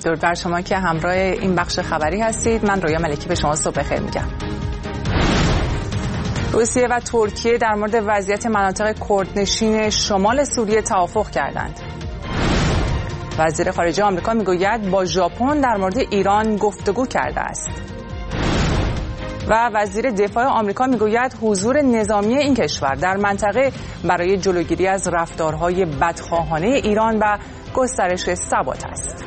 درود بر شما که همراه این بخش خبری هستید. من رویا ملکی به شما صبح بخیر میگم. روسیه و ترکیه در مورد وضعیت مناطق کردنشین شمال سوریه توافق کردند. وزیر خارجه آمریکا میگوید با ژاپن در مورد ایران گفتگو کرده است. و وزیر دفاع آمریکا میگوید حضور نظامی این کشور در منطقه برای جلوگیری از رفتارهای بدخواهانه ایران و گسترش ثبات است.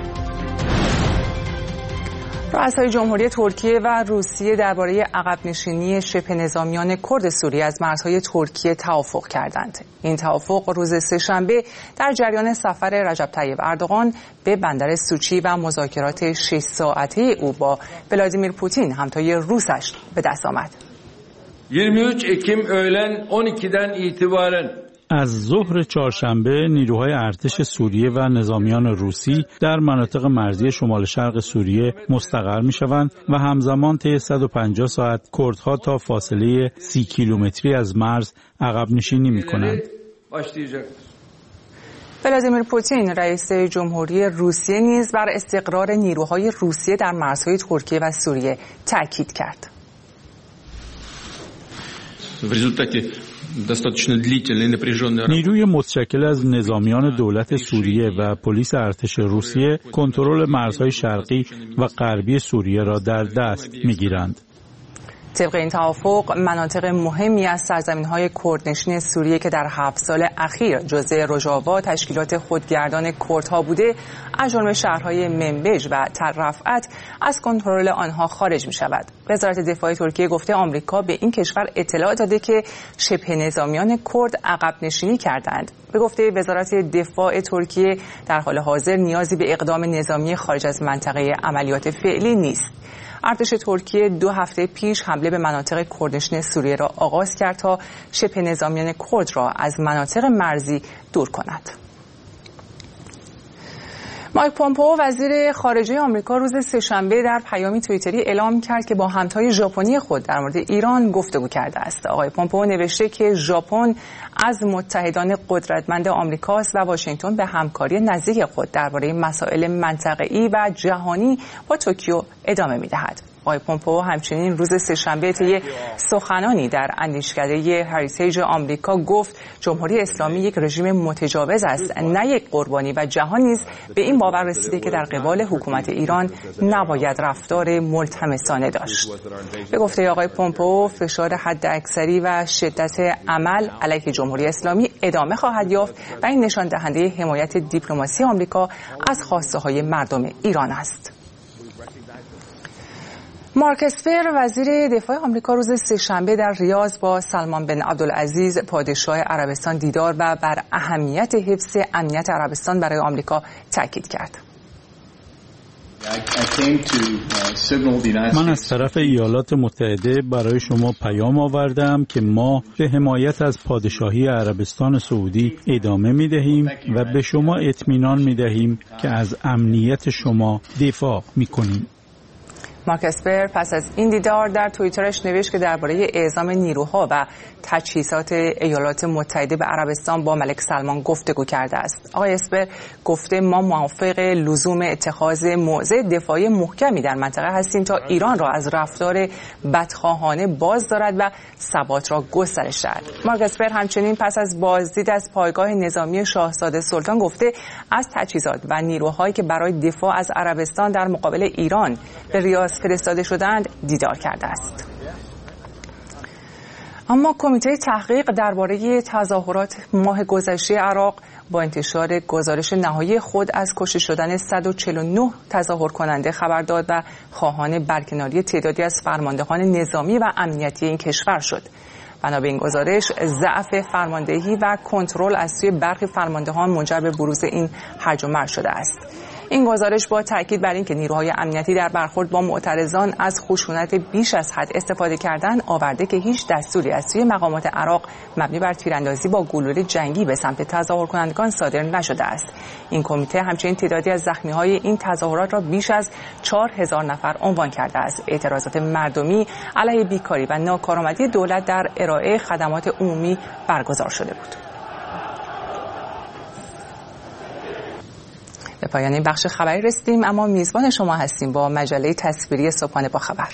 رؤسای جمهوری ترکیه و روسیه درباره عقب نشینی شبه نظامیان کرد سوریه از مرزهای ترکیه توافق کردند. این توافق روز سه‌شنبه در جریان سفر رجب طیب اردوغان به بندر سوچی و مذاکرات 6 ساعته او با ولادیمیر پوتین همتای روسش به دست آمد. 23 Ekim öğlen 12'den itibaren از ظهر چهارشنبه نیروهای ارتش سوریه و نظامیان روسی در مناطق مرزی شمال شرق سوریه مستقر می‌شوند و همزمان طی 150 ساعت کردها تا فاصله 30 کیلومتری از مرز عقب نشینی می‌کنند. ولادیمیر پوتین رئیس جمهوری روسیه نیز بر استقرار نیروهای روسیه در مرزهای ترکیه و سوریه تاکید کرد. نیروی متشکل از نظامیان دولت سوریه و پلیس ارتش روسیه کنترل مرزهای شرقی و غربی سوریه را در دست می‌گیرند. طبق این توافق مناطق مهمی از سرزمین‌های کردنشین سوریه که در 7 سال اخیر جزء روژاوا تشکیلات خودگردان کردها بوده، از جمله شهرهای منبج و تل رفعت از کنترل آنها خارج می‌شود. وزارت دفاع ترکیه گفته آمریکا به این کشور اطلاع داده که شبه نظامیان کرد عقب نشینی کردند. به گفته وزارت دفاع ترکیه در حال حاضر نیازی به اقدام نظامی خارج از منطقه عملیات فعلی نیست. ارتش ترکیه 2 هفته پیش حمله به مناطق کردنشین سوریه را آغاز کرد تا شبه نظامیان کرد را از مناطق مرزی دور کند. مایک پومپئو وزیر خارجه آمریکا روز سه‌شنبه در پیامی توییتری اعلام کرد که با همتای ژاپنی خود در مورد ایران گفتگو کرده است. آقای پومپئو نوشته که ژاپن از متحدان قدرتمند آمریکاست و واشنگتن به همکاری نزدیک خود درباره مسائل منطقه‌ای و جهانی با توکیو ادامه می‌دهد. آقای پومپئو همچنین روز سه‌شنبه طی سخنانی در اندیشکده هریتیج آمریکا گفت جمهوری اسلامی یک رژیم متجاوز است، نه یک قربانی، و جهان نیز به این باور رسیده که در قبال حکومت ایران نباید رفتار ملتمسانه داشت. به گفته آقای پومپئو فشار حداکثری و شدت عمل علیه جمهوری اسلامی ادامه خواهد یافت و این نشان دهنده حمایت دیپلماسی آمریکا از خواسته‌های مردم ایران است. مارک اسپر وزیر دفاع آمریکا روز سه‌شنبه در ریاض با سلمان بن عبدالعزیز پادشاه عربستان دیدار و بر اهمیت حفظ امنیت عربستان برای آمریکا تاکید کرد. من از طرف ایالات متحده برای شما پیام آوردم که ما به حمایت از پادشاهی عربستان سعودی ادامه می‌دهیم و به شما اطمینان می‌دهیم که از امنیت شما دفاع می‌کنیم. مارک اسپر پس از این دیدار در توییترش نوشت که درباره اعزام نیروها و تجهیزات ایالات متحده به عربستان با ملک سلمان گفتگو کرده است. آقای اسپر گفته ما موافق لزوم اتخاذ موضع دفاعی محکمی در منطقه هستیم تا ایران را از رفتار بدخواهانه باز دارد و ثبات را گسترش دهد. مارک اسپر همچنین پس از بازدید از پایگاه نظامی شاهزاده سلطان گفته از تجهیزات و نیروهایی که برای دفاع از عربستان در مقابل ایران به ریاض فرستاده شدند دیدار کرده است. اما کمیته تحقیق درباره تظاهرات ماه گذشته عراق با انتشار گزارش نهایی خود از کشته شدن 149 تظاهر کننده خبر داد و خواهان برکناری تعدادی از فرماندهان نظامی و امنیتی این کشور شد. بنا به این گزارش ضعف فرماندهی و کنترل از سوی برخی فرماندهان منجر به بروز این هرج و مرج شده است. این گزارش با تاکید بر اینکه نیروهای امنیتی در برخورد با معترضان از خشونت بیش از حد استفاده کردند آورده که هیچ دستوری از سوی مقامات عراق مبنی بر تیراندازی با گلوله جنگی به سمت تظاهرکنندگان صادر نشده است. این کمیته همچنین تعدادی از زخمی‌های این تظاهرات را بیش از 4000 نفر عنوان کرده است. اعتراضات مردمی علیه بیکاری و ناکارآمدی دولت در ارائه خدمات عمومی برگزار شده بود. پایان این بخش خبری رسیدیم، اما میزبان شما هستیم با مجله تصویری صبحانه با خبر.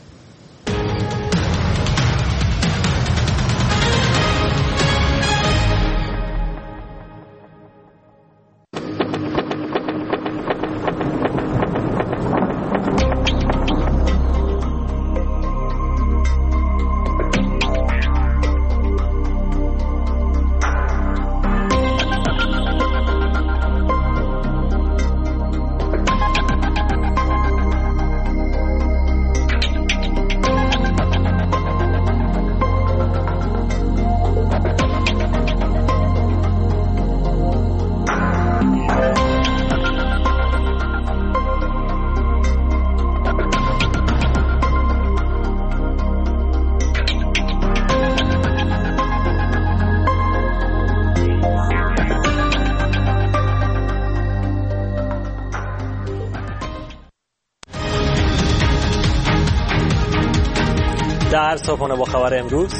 در صبحانه با خبر امروز،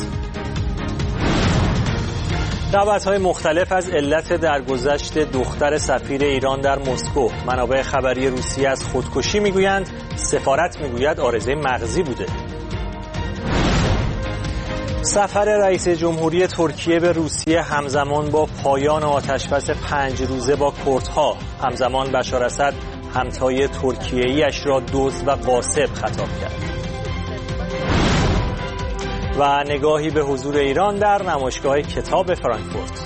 دعوت‌های مختلف از علت درگذشت دختر سفیر ایران در مسکو. منابع خبری روسیه از خودکشی میگویند، سفارت میگوید عارضه مغزی بوده. سفر رئیس جمهوری ترکیه به روسیه همزمان با پایان آتشبس 5 روزه با کردها. همزمان بشار اسد همتای ترکیه‌ای‌اش را دزد و غاصب خطاب کرد. و نگاهی به حضور ایران در نمایشگاه کتاب فرانکفورت.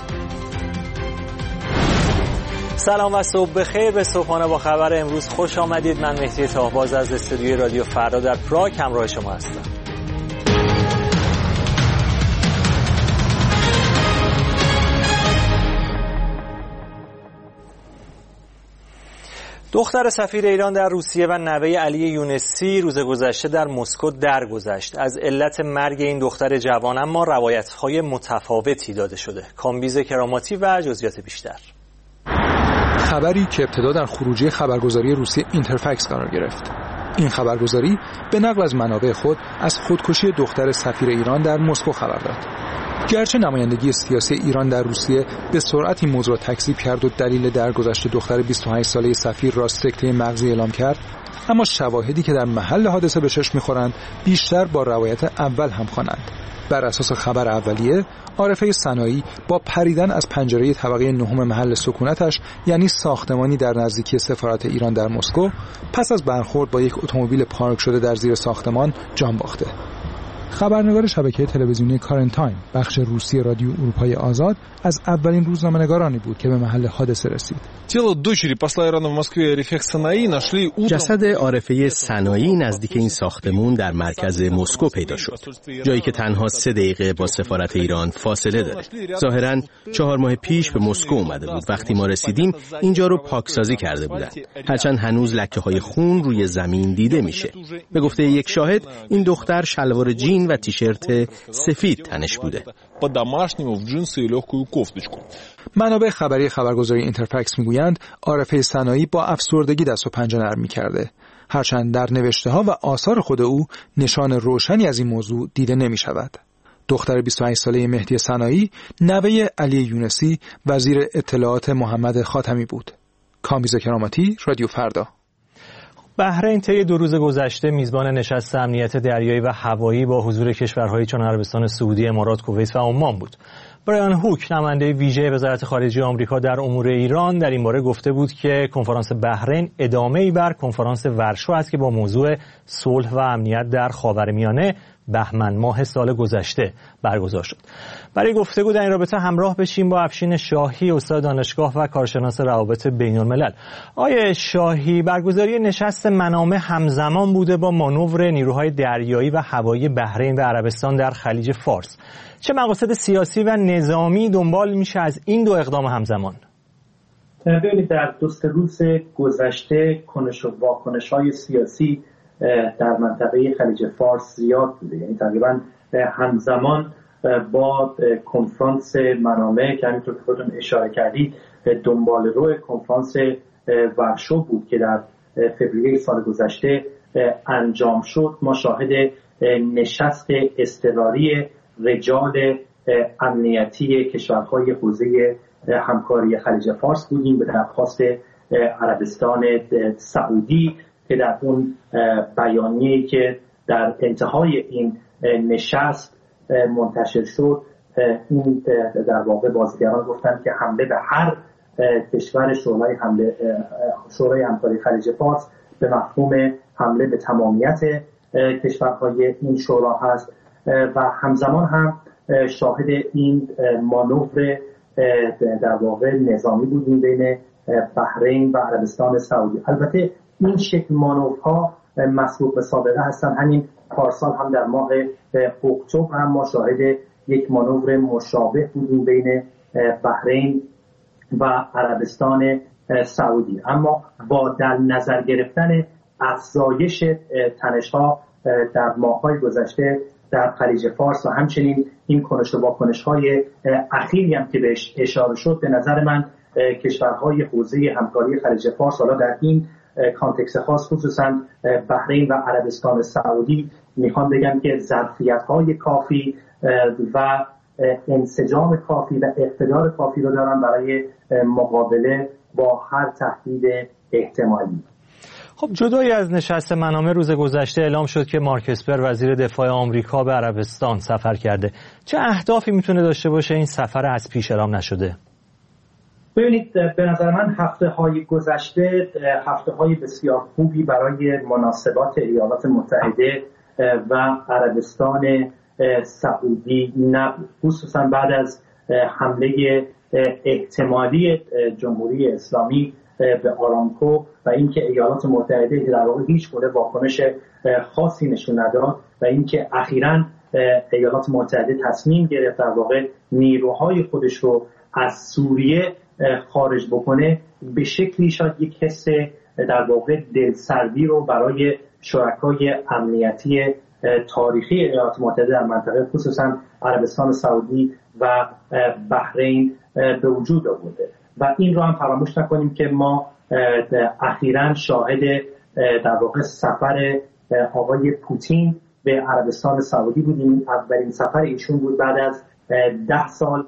سلام و صبح بخیر. به صبحانه با خبر امروز خوش آمدید. من مهدی تاهباز از استودیوی رادیو فردا در پراگ همراه شما هستم. دختر سفیر ایران در روسیه و نوه علی یونسی روز گذشته در مسکو درگذشت. از علت مرگ این دختر جوان اما روایت‌های متفاوتی داده شده. کامبیز کراماتی و جزئیات بیشتر. خبری که ابتدا در خروجی خبرگزاری روسیه اینترفکس قرار گرفت. این خبرگزاری به نقل از منابع خود از خودکشی دختر سفیر ایران در مسکو خبر داد. گرچه نمایندگی سیاسی ایران در روسیه به سرعت این موضوع تکذیب کرد و دلیل درگذشت دختر 28 ساله سفیر را سکته مغزی اعلام کرد، اما شواهدی که در محل حادثه به چشم می‌خورند بیشتر با روایت اول همخوانند. بر اساس خبر اولیه، عارفه سنایی با پریدن از پنجره طبقه 9 محل سکونتش، یعنی ساختمانی در نزدیکی سفارت ایران در مسکو، پس از برخورد با یک اتومبیل پارک شده در زیر ساختمان جان باخته. خبرنگار شبکه تلویزیونی کارنت تایم بخش روسی رادیو اروپای آزاد از اولین روزنامه‌نگارانی بود که به محل حادثه رسید. جسد عارفه سنایی نزدیک این ساختمان در مرکز مسکو پیدا شد، جایی که تنها 3 دقیقه با سفارت ایران فاصله داره. ظاهراً 4 ماه پیش به مسکو اومده بود. وقتی ما رسیدیم اینجا رو پاکسازی کرده بودن، هرچند هنوز لکه‌های خون روی زمین دیده میشه. به گفته یک شاهد، این دختر شلوار جین و تیشرت سفید تنش بوده. منابع خبری خبرگزاری اینترفکس میگویند عارفه سنایی با افسردگی دست و پنجه نرم می‌کرده، هرچند در نوشته‌ها و آثار خود او نشان روشنی از این موضوع دیده نمی‌شود. دختر 28 ساله مهدی سنایی نوه علی یونسی وزیر اطلاعات محمد خاتمی بود. کامبیز کراماتی، رادیو فردا. بحرین طی 2 روز گذشته میزبان نشست امنیت دریایی و هوایی با حضور کشورهای چون عربستان سعودی، امارات، کویت و عمان بود. برایان هوک، نماینده ویژه وزارت خارجه آمریکا در امور ایران، در این باره گفته بود که کنفرانس بحرین ادامه‌ای بر کنفرانس ورشو است که با موضوع صلح و امنیت در خاورمیانه بهمن ماه سال گذشته برگزار شد. برای گفتگو در این رابطه همراه بشیم با افشین شاهی، استاد دانشگاه و کارشناس روابط بین‌الملل. آقای شاهی، برگزاری نشست منامه همزمان بوده با مانور نیروهای دریایی و هوایی بحرین و عربستان در خلیج فارس. چه مقاصد سیاسی و نظامی دنبال میشه از این 2 اقدام همزمان؟ ببینید، در 2 روز گذشته کنش و واکنش‌های سیاسی در منطقه خلیج فارس زیاد بوده، یعنی تقریبا همزمان با کنفرانس منامه که همینطور که خودتون اشاره کردید دنبال رو کنفرانس ورشو بود که در فوریه سال گذشته انجام شد. ما شاهد نشست اضطراری رجال امنیتی کشورهای حوزه همکاری خلیج فارس بودیم به درخواست عربستان سعودی که در اون بیانیه‌ای که در انتهای این نشست منتشر شد، این در واقع بازیگران گفتند که حمله به هر کشور شورای همکاری خلیج فارس به مفهوم حمله به تمامیت کشورهای این شورا هست و همزمان هم شاهد این مانور در واقع نظامی بودیم بین بحرین و عربستان سعودی. البته این شکل مانورها مسبوق به سابقه هستن. همین پارسال هم در ماه اکتبر هم ما شاهد یک مانور مشابه بودیم بین بحرین و عربستان سعودی، اما با در نظر گرفتن افزایش تنش‌ها در ماه‌های گذشته در خلیج فارس و همچنین این کنش و واکنش‌های اخیری هم که بهش اشاره شد، به نظر من کشورهای حوزه همکاری خلیج فارس حالا در این کانتکست خاص خصوصا بحرین و عربستان سعودی میخوام بگم که ظرفیت‌های کافی و انسجام کافی و اقتدار کافی رو دارن برای مقابله با هر تهدید احتمالی. خب جدای از نشست منامه روز گذشته اعلام شد که مارک اسپر وزیر دفاع آمریکا به عربستان سفر کرده. چه اهدافی میتونه داشته باشه این سفر از پیش اعلام نشده؟ ببینید، به نظر من هفته‌های گذشته هفته‌های بسیار خوبی برای مناسبات ایالات متحده و عربستان سعودی نبود، خصوصا بعد از حمله احتمالی جمهوری اسلامی به آرامکو و اینکه ایالات متحده در واقع هیچ گونه واکنش خاصی نشون نداد و اینکه اخیراً ایالات متحده تصمیم گرفت در واقع نیروهای خودش رو از سوریه خارج بکنه، به شکلی شاید یک حس در واقع دلسردی رو برای شرکای امنیتی تاریخی ایالات متحده در منطقه خصوصا عربستان سعودی و بحرین به وجود آورده و این رو هم فراموش نکنیم که ما اخیراً شاهد در واقع سفر آقای پوتین به عربستان سعودی بودیم. اولین سفر ایشون بود بعد از 10 سال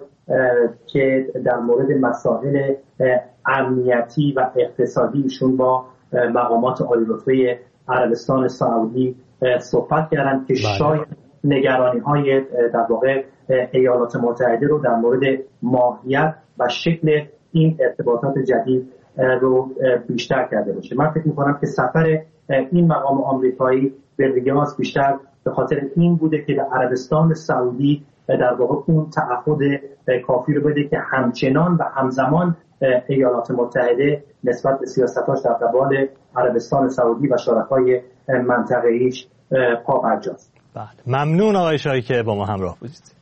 که در مورد مسائل امنیتی و اقتصادی ایشون با مقامات عالی‌رتبه عربستان سعودی صحبت کردند که شاید نگرانی‌های در واقع ایالات متحده رو در مورد ماهیت و شکل این ارتباطات جدید رو بیشتر کرده باشه. من فکر می‌کنم که سفر این مقام آمریکایی به ریاض بیشتر به خاطر این بوده که در عربستان سعودی در واقع اون تعهد کافی رو بده که همچنان و همزمان ایالات متحده نسبت به سیاستاش در قبال عربستان سعودی و شرکای منطقه‌ایش پابرجاست. بله، ممنون آقای شاهی که با ما همراه بودید.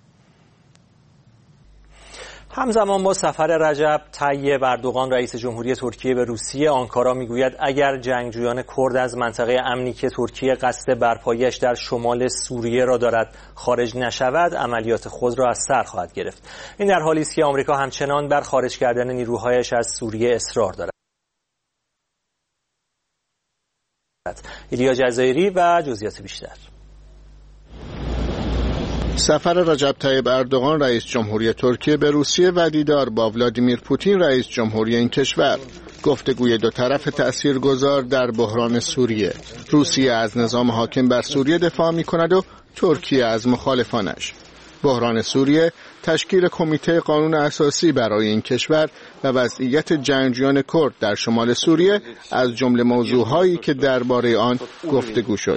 همزمان با سفر رجب طیب اردوغان رئیس جمهوری ترکیه به روسیه، آنکارا میگوید اگر جنگجویان کرد از منطقه امنی که ترکیه قصد برپایی‌اش در شمال سوریه را دارد خارج نشود، عملیات خود را از سر خواهد گرفت. این در حالی است که آمریکا همچنان بر خارج کردن نیروهایش از سوریه اصرار دارد. ایلیا جزایری و جزئیات بیشتر. سفر رجب طیب اردوغان رئیس جمهوری ترکیه به روسیه و دیدار با ولادیمیر پوتین رئیس جمهوری این کشور، گفتگوی دو طرف تأثیرگذار در بحران سوریه. روسیه از نظام حاکم بر سوریه دفاع می‌کند و ترکیه از مخالفانش. بحران سوریه، تشکیل کمیته قانون اساسی برای این کشور و وضعیت جنگجویان کرد در شمال سوریه از جمله موضوعهایی که درباره آن گفتگو شد.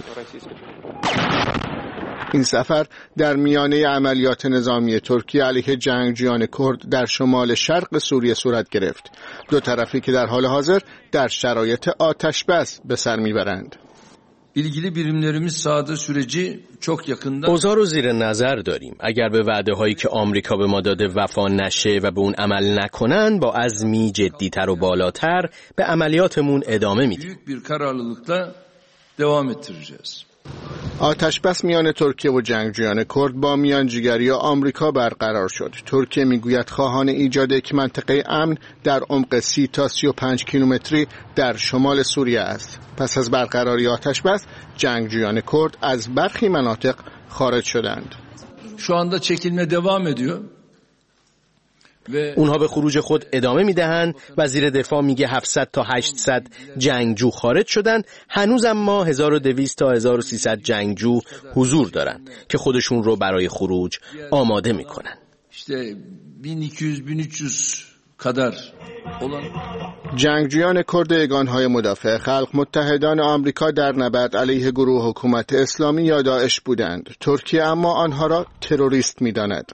این سفر در میانه عملیات نظامی ترکیه علیه جنگجویان کرد در şmal şarq سوریه صورت گرفت. دو طرفی که در حال حاضر در شرایط آتش بس به سر میبرند. ilgili birimlerimiz sahada süreci çok yakından اوضاع رو زیر نظر داریم. اگر به وعده هایی که آمریکا به ما داده وفا نشه و به اون عمل نکنن، با عزمی جدی‌تر و بالاتر به عملیاتمون ادامه میدیم. büyük bir kararlılıkla devam ettireceğiz. آتش بس میان ترکیه و جنگجویان کرد با میانجیگری آمریکا برقرار شد. ترکیه میگوید خواهان ایجاد یک منطقه امن در عمق 30 تا 35 کیلومتری در شمال سوریه است. پس از برقراری آتش بس، جنگجویان کرد از برخی مناطق خارج شدند. Şu anda çekilme devam ediyor. اونها به خروج خود ادامه میدهند. وزیر دفاع میگه 700 تا 800 جنگجو خارج شدن. هنوز اما 1200 تا 1300 جنگجو حضور دارن که خودشون رو برای خروج آماده میکنن. İşte 1200-1300 kadar olan جنگجویان کرد یگانهای مدافع خلق متحدان آمریکا در نبرد علیه گروه حکومت اسلامی یا داعش بودند. ترکیه اما آنها را تروریست می‌داند.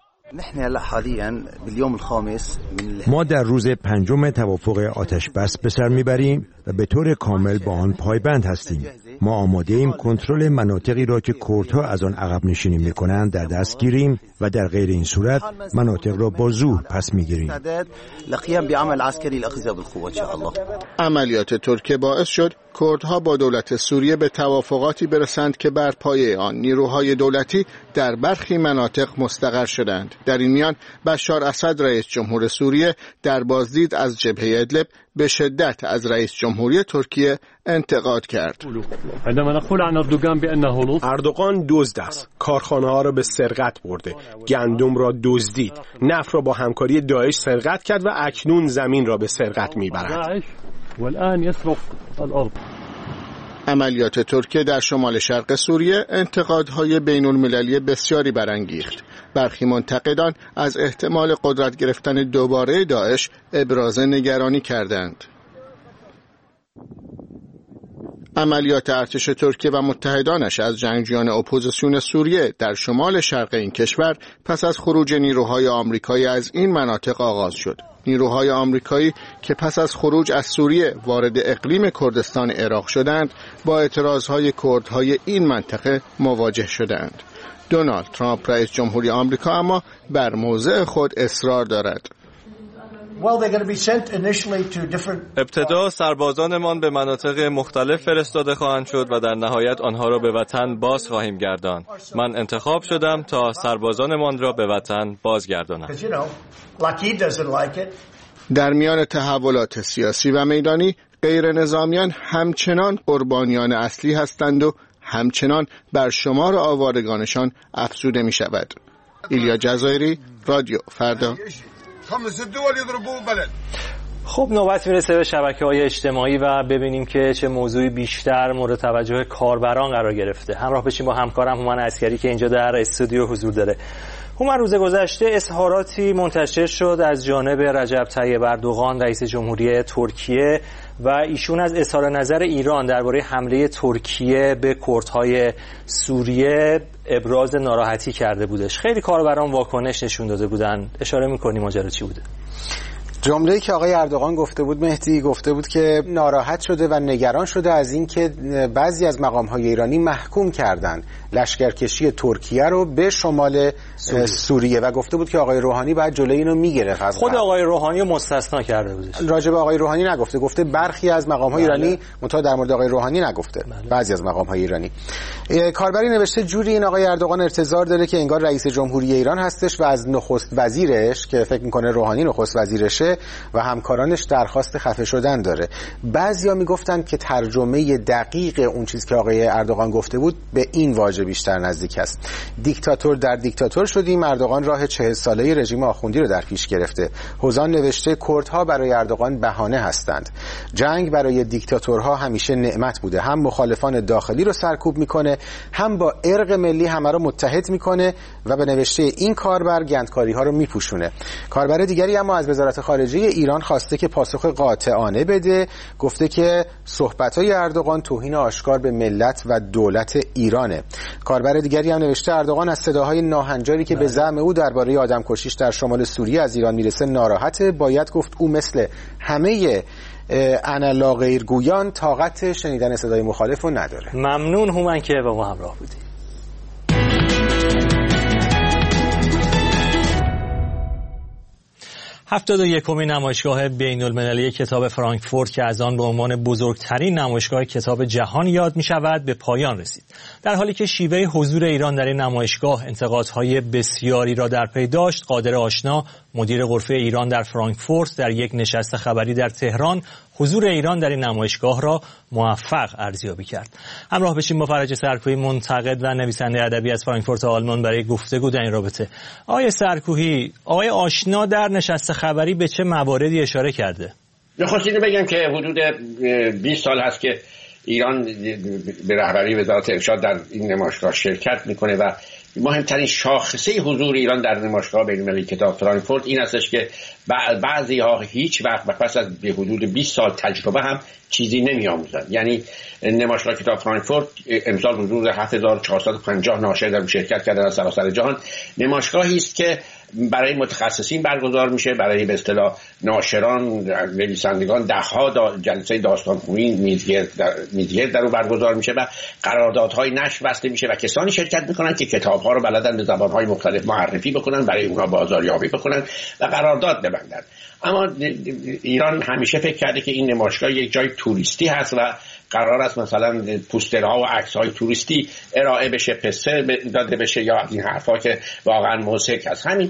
ما در روز پنجم توافق آتش بس به سر میبریم و به طور کامل با آن پایبند هستیم. ما آماده ایم کنترل مناطقی را که کردها از آن عقب نشینی میکنند در دست گیریم و در غیر این صورت مناطق را با زور پس میگیریم. عملیات ترکیه باعث شد کردها با دولت سوریه به توافقاتی برسند که بر پایه آن نیروهای دولتی در برخی مناطق مستقر شدند. در این میان بشار اسد رئیس جمهور سوریه در بازدید از جبهه ادلب به شدت از رئیس جمهوری ترکیه انتقاد کرد. اردوغان دزد است. کارخانه ها را به سرقت برده. گندم را دزدید. نفت را با همکاری داعش سرقت کرد و اکنون زمین را به سرقت میبرد. عملیات ترکیه در شمال شرق سوریه انتقادهای بین المللی بسیاری برانگیخت. برخی منتقدان از احتمال قدرت گرفتن دوباره داعش ابراز نگرانی کردند. عملیات ارتش ترکیه و متحدانش از جنگجویان اپوزیسیون سوریه در شمال شرق این کشور پس از خروج نیروهای آمریکایی از این مناطق آغاز شد. نیروهای آمریکایی که پس از خروج از سوریه وارد اقلیم کردستان عراق شدند، با اعتراضهای کردهای این منطقه مواجه شدند. دونالد ترامپ رئیس جمهوری آمریکا اما بر موضع خود اصرار دارد. ابتدا سربازانمان به مناطق مختلف فرستاده خواهند شد و در نهایت آنها را به وطن باز خواهیم گرداند. من انتخاب شدم تا سربازانمان را به وطن بازگردانم. در میان تحولات سیاسی و میدانی، غیر نظامیان همچنان قربانیان اصلی هستند و همچنان بر شمار آوارگانشان افزوده می شود. ایلیا جزایری، رادیو فردا. خب نوبت میرسه به شبکه‌های اجتماعی و ببینیم که چه موضوعی بیشتر مورد توجه کاربران قرار گرفته. همراه بشیم با همکارم هومن عسکری که اینجا در استودیو حضور داره. هومن، روز گذشته اظهاراتی منتشر شد از جانب رجب طیب اردوغان رئیس جمهوری ترکیه و ایشون از اظهار نظر ایران درباره حمله ترکیه به کردهای سوریه ابراز ناراحتی کرده بودش. خیلی کاربران واکنش نشون داده بودن. اشاره می‌کنی ماجرا چی بوده؟ جمله‌ای که آقای اردوغان گفته بود، مهدی گفته بود که ناراحت شده و نگران شده از این که بعضی از مقام‌های ایرانی محکوم کردند لشکرکشی ترکیه رو به شمال سوریه و گفته بود که آقای روحانی باید جلوی اینو میگرفت. خود آقای روحانی رو مستثنا کرده بود. راجع به آقای روحانی نگفته، گفته برخی از مقام‌های ایرانی، منتها در مورد آقای روحانی نگفته. بعضی از مقام‌های ایرانی. کاربری نوشته جوری این آقای اردوغان انتظار داره که انگار رئیس جمهوری ایران هستش و از نخست وزیرش که فکر می‌کنه روحانی نخست وزیرشه و همکارانش درخواست خفه شدن داره. بعضیا میگفتن که ترجمه دقیق اون چیز که آقای اردوغان گفته بود به این واژه بیشتر نزدیک است. دیکتاتور در دیکتاتور شدیم. اردوغان راه 40 ساله رژیم آخوندی رو در پیش گرفته. حوزان نوشته کردها برای اردوغان بهانه هستند. جنگ برای دیکتاتورها همیشه نعمت بوده. هم مخالفان داخلی رو سرکوب میکنه، هم با ارق ملی همه رو متحد میکنه و به نوشته این کاربر گندکاری ها رو میپوشونه. کاربر دیگری اما از وزارت خارجه ایران خواسته که پاسخ قاطعانه بده. گفته که صحبت‌های اردوغان توهین آشکار به ملت و دولت ایرانه. کاربر دیگری هم نوشته اردوغان از صداهای ناهنجاری که به زعم او درباره آدمکشیش در شمال سوریه از ایران میرسه ناراحته. باید گفت او مثل همه انا غیرگویان طاقت شنیدن صدای مخالف رو نداره. ممنون هومن که با ما همراه بودی. 71مین نمایشگاه بین‌المللی کتاب فرانکفورت که از آن به عنوان بزرگترین نمایشگاه کتاب جهان یاد می‌شود به پایان رسید. در حالی که شیوه حضور ایران در این نمایشگاه انتقادهای بسیاری را در پی داشت، قادر آشنا مدیر غرفه ایران در فرانکفورت در یک نشست خبری در تهران حضور ایران در این نمایشگاه را موفق ارزیابی کرد. همراه بشیم با فرج سرکوهی، منتقد و نویسنده ادبی از فرانکفورت آلمان، برای گفتگو در این رابطه. آقای سرکوهی، آقای آشنا در نشست خبری به چه مواردی اشاره کرده؟ نخستین بگم که حدود 20 سال هست که ایران به رهبری وزارت ارشاد در این نمایشگاه شرکت میکنه و مهمترین شاخصه حضور ایران در نمایشگاه بین‌المللی کتاب فرانکفورت این هستش که بعضی ها هیچ وقت و پس از به حدود 20 سال تجربه هم چیزی نمی‌آموزند. یعنی نمایشگاه کتاب فرانکفورت امسال حضور 7450 ناشر در شرکت کردن از سراسر جهان. نمایشگاهی است که برای متخصصین برگزار میشه، برای به اصطلاح ناشران، نویسندگان ده‌ها جلسه داستانخوانی میزگرد در رو برگزار میشه و قراردادهای نشر بسته میشه و کسانی شرکت میکنن که کتاب‌ها رو بلدن به زبان‌های مختلف معرفی بکنن، برای اونها بازاریابی بکنن و قرارداد ببندن. اما ایران همیشه فکر کرده که این نمایشگاه یک جای توریستی هست و قرار است مثلا پوسترها و عکس‌های توریستی ارائه بشه، پسته داده بشه یا این حرفا که واقعا موثق است. همین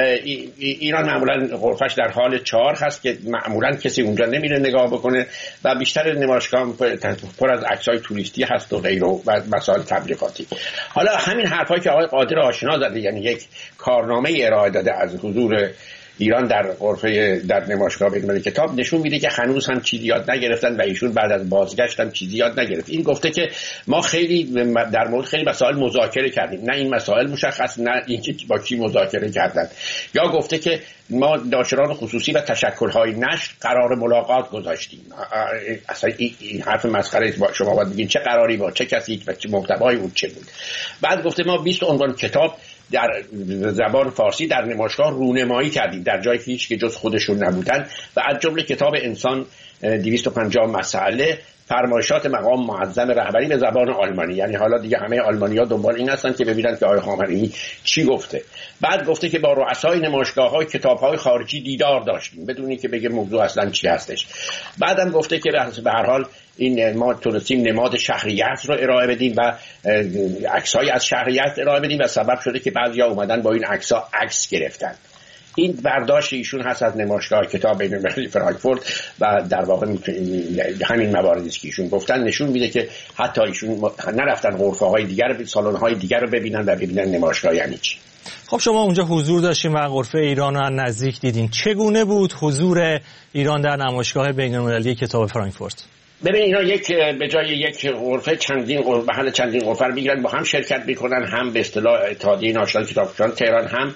ایران معمولا غرفش در حال 4 هست که معمولا کسی اونجا نمیره نگاه بکنه و بیشتر نمایشگاه پر از عکس‌های توریستی هست و غیره و مسائل تبلیغاتی. حالا همین حرفایی که آقای قادر آشنا زده، یعنی یک کارنامه ارائه داده از حضور ایران در غرفه در نمایشگاه بین‌المللی کتاب، نشون میده که هنوز هم چیزی یاد نگرفتن و ایشون بعد از بازگشت هم چیزی یاد نگرفت. این گفته که ما خیلی در مورد خیلی مسائل مذاکره کردیم، نه این مسائل مشخص، نه اینکه با کی مذاکره کردن. یا گفته که ما ناشران خصوصی و تشکل‌های نشر قرار ملاقات گذاشتیم. اصلا این حرف مسخره است. شما باید بگین چه قراری با چه کسی و چه محتوایی بود چه بود. بعد گفته ما 20 عنوان کتاب در زبان فارسی در نمایشگاه رونمایی کردیم در جایی که هیچ که جز خودشون نبودن و از جمله کتاب انسان 250 مسئله، فرمایشات مقام معظم رهبری به زبان آلمانی. یعنی حالا دیگه همه آلمانی‌ها دنبال این هستن که ببینن که آقای خامنه‌ای چی گفته. بعد گفته که با رؤسای نمایشگاه‌های کتاب‌های خارجی دیدار داشتیم بدون اینکه بگه موضوع اصلا چی هستش. بعدم گفته که به هر حال این ما تونستیم نماد شهریت رو ارائه بدیم و عکس‌های از شهریت ارائه بدیم و سبب شده که بعضیا اومدن با این عکس‌ها عکس گرفتن. این برداشت ایشون هست از نمایشگاه کتاب بین‌المللی فرانکفورت و در واقع همین مواردی که ایشون گفتن نشون میده که حتی ایشون نرفتن غرفه‌های دیگر، سالن‌های دیگر رو ببینن و ببینن نمایشگاه یعنی چی. خب شما اونجا حضور داشتین و غرفه ایران رو نزدیک دیدین. چگونه بود حضور ایران در نمایشگاه بین‌المللی کتاب فرانکفورت؟ ببین اینا به جای یک غرفه چندین غرفه رو میگیرن، با هم شرکت میکنن، هم به اصطلاح اتحادیه ناشران کتابفروشان تهران، هم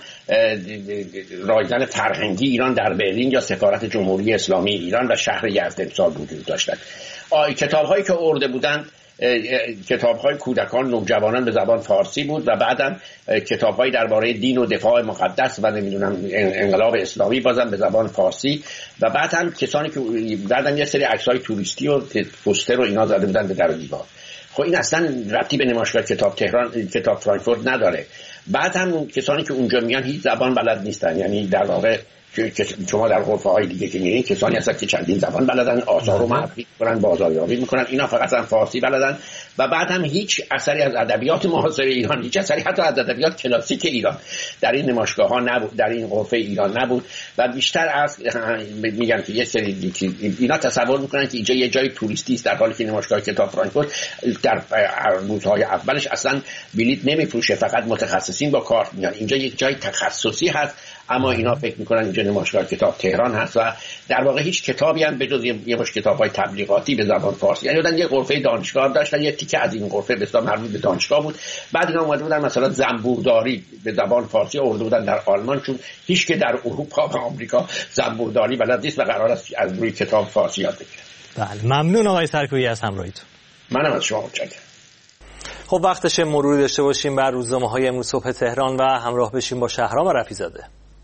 رایزن فرهنگی ایران در برلین یا سفارت جمهوری اسلامی ایران و شهر یزد امسال وجود داشتن. کتاب‌هایی که آورده بودند کتاب‌های کودکان نوجوانان به زبان فارسی بود و بعدم کتاب‌های درباره دین و دفاع مقدس و نمیدونم انقلاب اسلامی بازم به زبان فارسی و بعدم کسانی که بعدم یک سری عکس‌های توریستی و پوستر و اینا زده بودن به در و دیوار. خب این اصلا ربطی به نمایشگاه کتاب فرانکفورت نداره. بعد هم کسانی که اونجا میان هیچ زبان بلد نیستن، یعنی در واقع که شما در غرفه‌های دیگه که می‌بینید کسانی هستن که چندین زبان بلدن، آثار رو معرفی می‌کنن، بازاریابی می‌کنن، اینا فقط هم فارسی بلدن و بعد هم هیچ اثری از ادبیات معاصر ایران، هیچ اثری حتی از ادبیات کلاسیک ایران در این نمایشگاه‌ها نبود، در این غرفه ایران نبود و بیشتر از میگن که یه سری اینا تصور می‌کنن که اینجا یه جای توریستی است، در حالی که نمایشگاه کتاب فرانکفورت در روزهای اولش اصلا بلیط نمی‌فروشه، فقط متخصصین با کارت میان. اینجا یک جای تخصصی هست، اما اینا فکر میکنن اینجا نمایشگاه کتاب تهران هست و در واقع هیچ کتابی هم به جز یه مش کتاب‌های تبلیغاتی به زبان فارسی، یعنی بودن یه غرفه دانشگاه داشتن، یه تیکه از این غرفه به اصطلاح مربوط به دانشگاه بود. بعد اینا اومده بودن مثلا زنبورداری به زبان فارسی آورده بودن در آلمان، چون هیچ که در اروپا و آمریکا زنبورداری بلد نیست و قرار است از روی کتاب فارسی یاد بگیره. بله، ممنون آقای سرکویی از همراهیتون. منم از شما متشکرم. خب وقتشه مروری داشته باشیم بر روزنامه‌های امروز صبح تهران و همراه بشیم با شهرام رفیع‌زاده.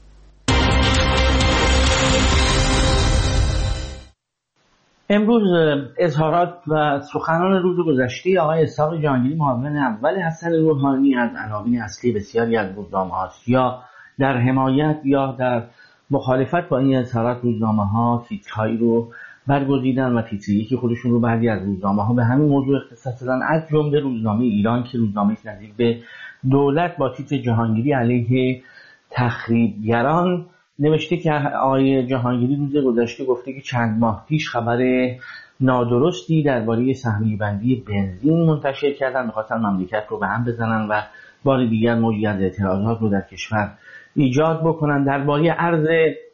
امروز اظهارات و سخنان روز گذشته آقای اسحاق جهانگیری معاون اول حسن روحانی از عناوین اصلی بسیاری از روزنامه‌هاست، یا در حمایت یا در مخالفت با این اظهارات روزنامه‌ها تیترهایی رو برگزیدن و تیتر یکی خودشون رو بعضی از روزنامه‌ها به همین موضوع اختصاص دادن، از جمله روزنامه ایران که روزنامه نزدیک به دولت با تیتر جهانگیری علیه تخریبگران نوشته که آقای جهانگیری روز گذشته گفته که چند ماه پیش خبر نادرستی درباره سهمیه بندی بنزین منتشر کردن، می‌خواستن مملکت رو به هم بزنن و بار دیگر موجی از اعتراضات رو در کشور ایجاد بکنن. درباره ارز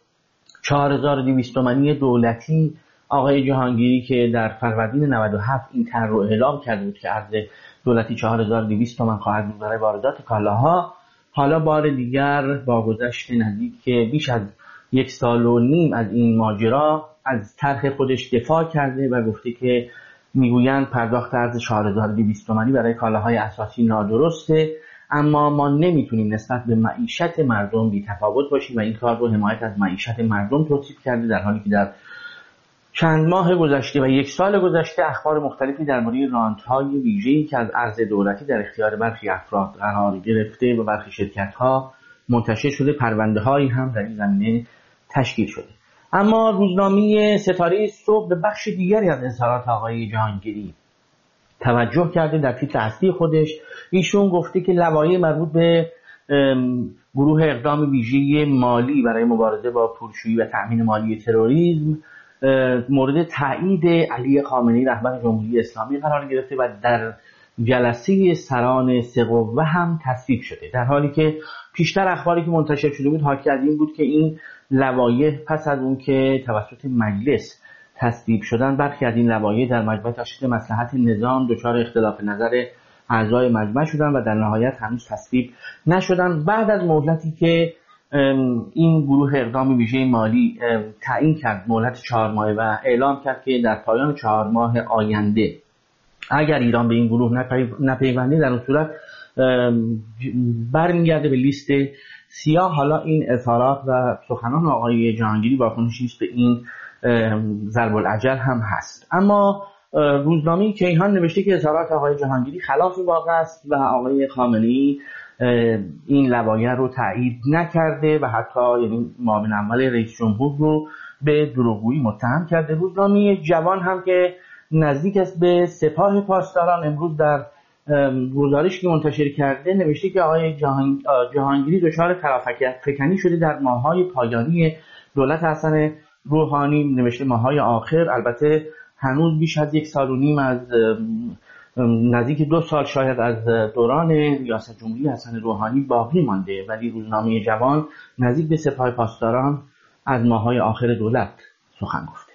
4200 تومانی دولتی آقای جهانگیری که در فروردین 97 این طرح رو اعلام کرده بود که ارز دولتی 4200 تومان خواهد بود برای واردات کالاها، حالا بار دیگر با گذشت نزدیک بیش از 1.5 سال از این ماجرا از طرح خودش دفاع کرده و گفته که میگویند پرداخت ارز 4200 تومانی برای کالاهای اساسی نادرسته، اما ما نمیتونیم نسبت به معیشت مردم بی‌تفاوت باشیم و این کار رو حمایت از معیشت مردم توصیف کرده، در حالی که در چند ماه گذشته و 1 سال گذشته اخبار مختلفی درباره رانت‌های ویژه‌ای که از ارز دولتی در اختیار برخی افراد قرار گرفته و برخی شرکت‌ها منتشر شده، پرونده‌هایی هم در این زمینه تشکیل شده. اما روزنامه ستاره صبح به بخش دیگری از اظهارات آقای جهانگیری توجه کرده. در تیتر اصلی خودش ایشون گفته که لوایح مربوط به گروه اقدام ویژه مالی برای مبارزه با پولشویی و تأمین مالی تروریسم مورد تایید علی خامنه‌ای رهبر جمهوری اسلامی قرار گرفته و در جلسه سران سه قوه هم تصویب شده، در حالی که پیشتر اخباری که منتشر شده بود حاکی از این بود که این لوایح پس از اون که توسط مجلس تصویب شدن، برخی از این لوایح در مجمع تشخیص مصلحت نظام دچار اختلاف نظر اعضای مجمع شدن و در نهایت هنوز تصویب نشدن. بعد از مهلتی که این گروه اقدام ویژه مالی تعیین کرد، مهلت 4 ماهه، و اعلام کرد که در پایان 4 ماه آینده اگر ایران به این گروه نپیونده در اون صورت برمیگرده به لیست سیاه. حالا این اظهارات و سخنان آقای جهانگیری واکنشی است به این ضرب العجل هم هست. اما روزنامه کیهان نوشته که اظهارات آقای جهانگیری خلاف واقع است و آقای خامنه‌ای این لوایح رو تایید نکرده و حتی یعنی معاون اول رئیس جمهور رو به دروغگویی متهم کرده. روزنامه جوان هم که نزدیک است به سپاه پاسداران امروز در گزارشی که منتشر کرده نوشته که آقای جهانگیری دچار فرافکنی شده در ماه‌های پایانی دولت حسن روحانی، نوشته ماه‌های آخر. البته هنوز بیش از 1.5 سال از نزدیک 2 سال شاید از دوران ریاست جمهوری حسن روحانی باقی مانده، ولی روزنامه جوان نزدیک به سپاه پاسداران از ماه‌های آخر دولت سخن گفته.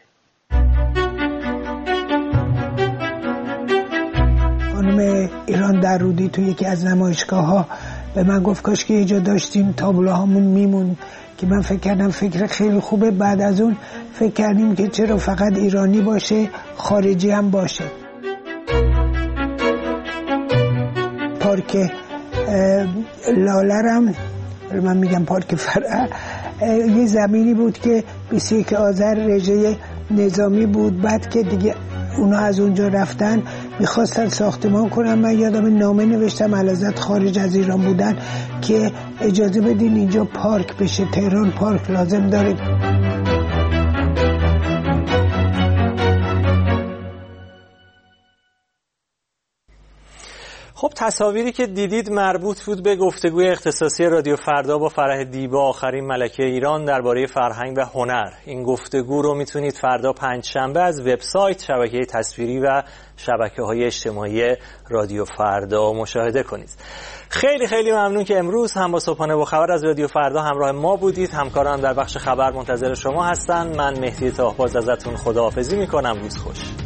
خانم ایران درودی تو یکی از نمایشگاه‌ها به من گفت کاش که یه جا داشتیم تابلوهامون میمون، که من فکر کردم فکر خیلی خوبه. بعد از اون فکر کردیم که چرا فقط ایرانی باشه، خارجی هم باشه. پارک لالرم، من میگم پارک فرع، یه زمینی بود که 21 آذر رژه نظامی بود. بعد که دیگه اونا از اونجا رفتن میخواستن ساختمان کنن، من یادم نامه نوشتم علازت خارج از ایران بودن که اجازه بدین اینجا پارک بشه، تهران پارک لازم داره. خب تصاویری که دیدید مربوط بود به گفتگوی اختصاصی رادیو فردا با فرح دیبا، آخرین ملکه ایران، درباره فرهنگ و هنر. این گفتگو رو میتونید فردا پنجشنبه از وبسایت، شبکه تصویری و شبکه‌های اجتماعی رادیو فردا مشاهده کنید. خیلی خیلی ممنون که امروز هم با صبحانه با خبر از رادیو فردا همراه ما بودید. همکاران در بخش خبر منتظر شما هستن. من مهدی طاهباز ازتون خداحافظی میکنم. روز خوش.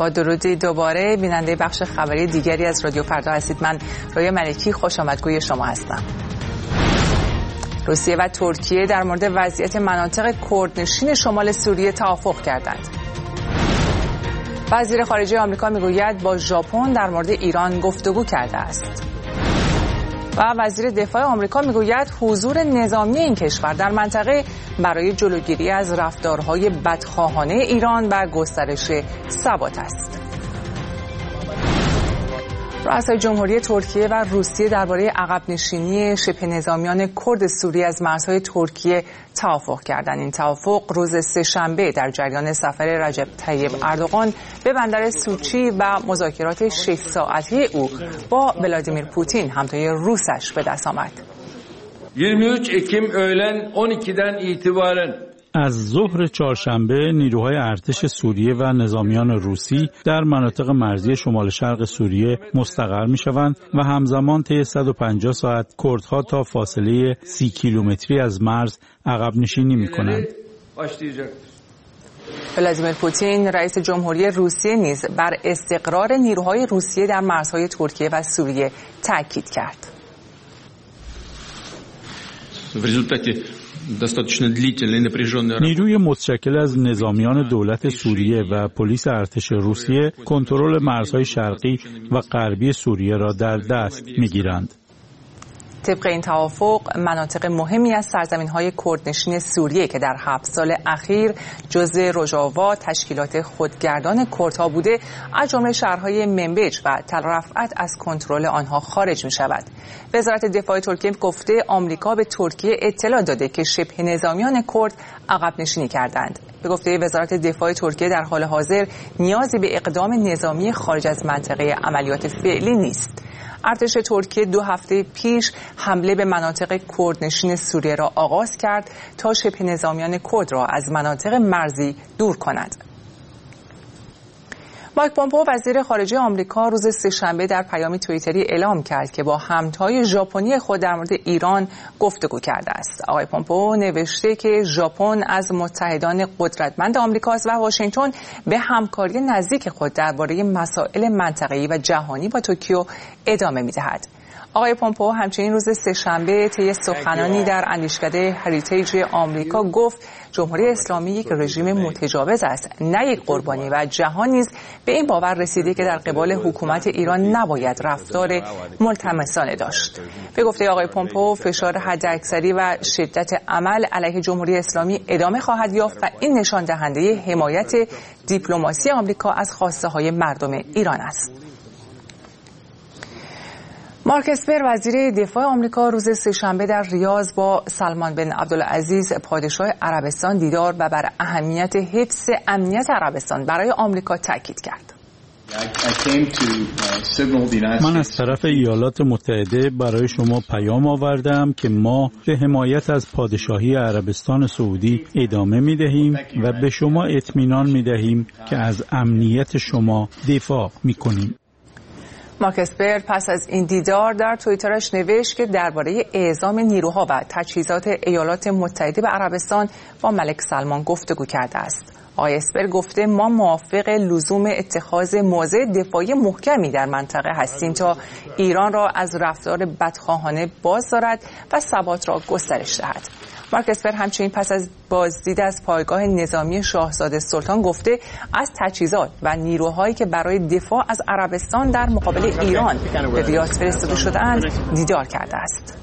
با درودی دوباره بیننده بخش خبری دیگری از رادیو فردا هستید. من رویا ملکی خوش آمدگوی شما هستم. روسیه و ترکیه در مورد وضعیت مناطق کردنشین شمال سوریه توافق کردند. وزیر خارجه آمریکا میگوید با ژاپن در مورد ایران گفتگو کرده است. و وزیر دفاع آمریکا میگوید حضور نظامی این کشور در منطقه برای جلوگیری از رفتارهای بدخواهانه ایران و گسترش ثبات است. رؤسای جمهوری ترکیه و روسیه درباره عقب نشینی شبه نظامیان کرد سوریه از مرزهای ترکیه توافق کردند. این توافق روز سه‌شنبه در جریان سفر رجب طیب اردوغان به بندر سوچی و مذاکرات 6 ساعته او با ولادیمیر پوتین همتای روسش به دست آمد. 23 Ekim öğlen 12'den itibaren از ظهر چهارشنبه نیروهای ارتش سوریه و نظامیان روسی در مناطق مرزی شمال شرق سوریه مستقر می‌شوند و همزمان طی 150 ساعت کردها تا فاصله 30 کیلومتری از مرز عقب نشینی می‌کنند. ولادیمیر پوتین رئیس جمهوری روسیه نیز بر استقرار نیروهای روسیه در مرزهای ترکیه و سوریه تاکید کرد. نیروی متشکل از نظامیان دولت سوریه و پلیس ارتش روسیه کنترل مرزهای شرقی و غربی سوریه را در دست می‌گیرند. طبق این توافق مناطق مهمی از سرزمین‌های کردنشین سوریه که در 7 سال اخیر جزء روژاوا تشکیلات خودگردان کردها بوده، از جمله شهرهای منبج و تل رفعت از کنترل آنها خارج می‌شود. وزارت دفاع ترکیه گفته آمریکا به ترکیه اطلاع داده که شبه نظامیان کرد عقب نشینی کردند. به گفته وزارت دفاع ترکیه در حال حاضر نیازی به اقدام نظامی خارج از منطقه عملیات فعلی نیست. ارتش ترکیه 2 هفته پیش حمله به مناطق کردنشین سوریه را آغاز کرد تا شبه نظامیان کرد را از مناطق مرزی دور کند. مایک پومپئو وزیر خارجه آمریکا روز سه‌شنبه در پیامی توییتری اعلام کرد که با همتای ژاپنی خود در مورد ایران گفتگو کرده است. آقای پومپئو نوشته که ژاپن از متحدان قدرتمند آمریکاست و واشنگتن به همکاری نزدیک خود درباره مسائل منطقه‌ای و جهانی با توکیو ادامه می‌دهد. آقای پومپئو همچنین روز سه‌شنبه طی سخنانی در اندیشکده هریتیج آمریکا گفت جمهوری اسلامی یک رژیم متجاوز است، نه یک قربانی، و جهان نیز به این باور رسیده که در قبال حکومت ایران نباید رفتار ملتمسانه داشت. به گفته آقای پومپئو فشار حداکثری و شدت عمل علیه جمهوری اسلامی ادامه خواهد یافت و این نشان دهنده حمایت دیپلماسی آمریکا از خواسته‌های مردم ایران است. مارک اسپر وزیر دفاع آمریکا روز سه‌شنبه در ریاض با سلمان بن عبدالعزیز پادشاه عربستان دیدار و بر اهمیت حفظ امنیت عربستان برای آمریکا تاکید کرد. من از طرف ایالات متحده برای شما پیام آوردم که ما به حمایت از پادشاهی عربستان سعودی ادامه می‌دهیم و به شما اطمینان می‌دهیم که از امنیت شما دفاع می‌کنیم. مارک اسپر پس از این دیدار در توییترش نوشت که درباره اعزام نیروها و تجهیزات ایالات متحده به عربستان با ملک سلمان گفتگو کرده است. آقای اسپر گفته ما موافق لزوم اتخاذ موضع دفاعی محکمی در منطقه هستیم تا ایران را از رفتار بدخواهانه باز دارد و ثبات را گسترش دهد. مارک اسپر همچنین پس از بازدید از پایگاه نظامی شاهزاده سلطان گفته از تجهیزات و نیروهایی که برای دفاع از عربستان در مقابل ایران به ریاض فرستاده شده‌اند دیدار کرده است.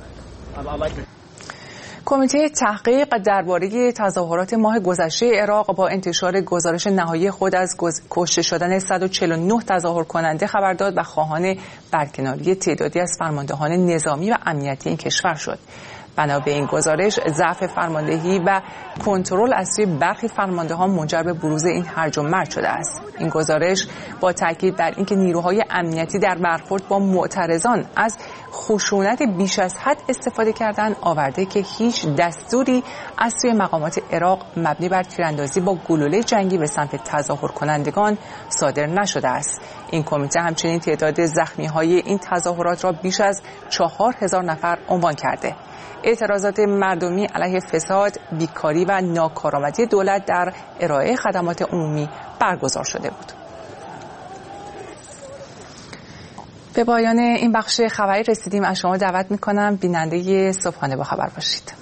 کمیته تحقیق درباره تظاهرات ماه گذشته عراق با انتشار گزارش نهایی خود از کشته شدن 149 تظاهر کننده خبر داد و خواهان برکناری تعدادی از فرماندهان نظامی و امنیتی این کشور شد. بنا به این گزارش ضعف فرماندهی و کنترل از سوی برخی فرماندهان منجر به بروز این هرج و مرج شده است. این گزارش با تاکید بر اینکه نیروهای امنیتی در برخورد با معترضان از خشونت بیش از حد استفاده کردند آورده که هیچ دستوری از سوی مقامات عراق مبنی بر تیراندازی با گلوله جنگی به سمت تظاهر کنندگان صادر نشده است. این کمیته همچنین تعداد زخمی‌های این تظاهرات را بیش از 4000 نفر عنوان کرده. اعتراضات مردمی علیه فساد، بیکاری و ناکارآمدی دولت در ارائه خدمات عمومی برگزار شده بود. به پایان این بخش خبری رسیدیم. از شما دعوت میکنم بیننده صبحانه با خبر باشید.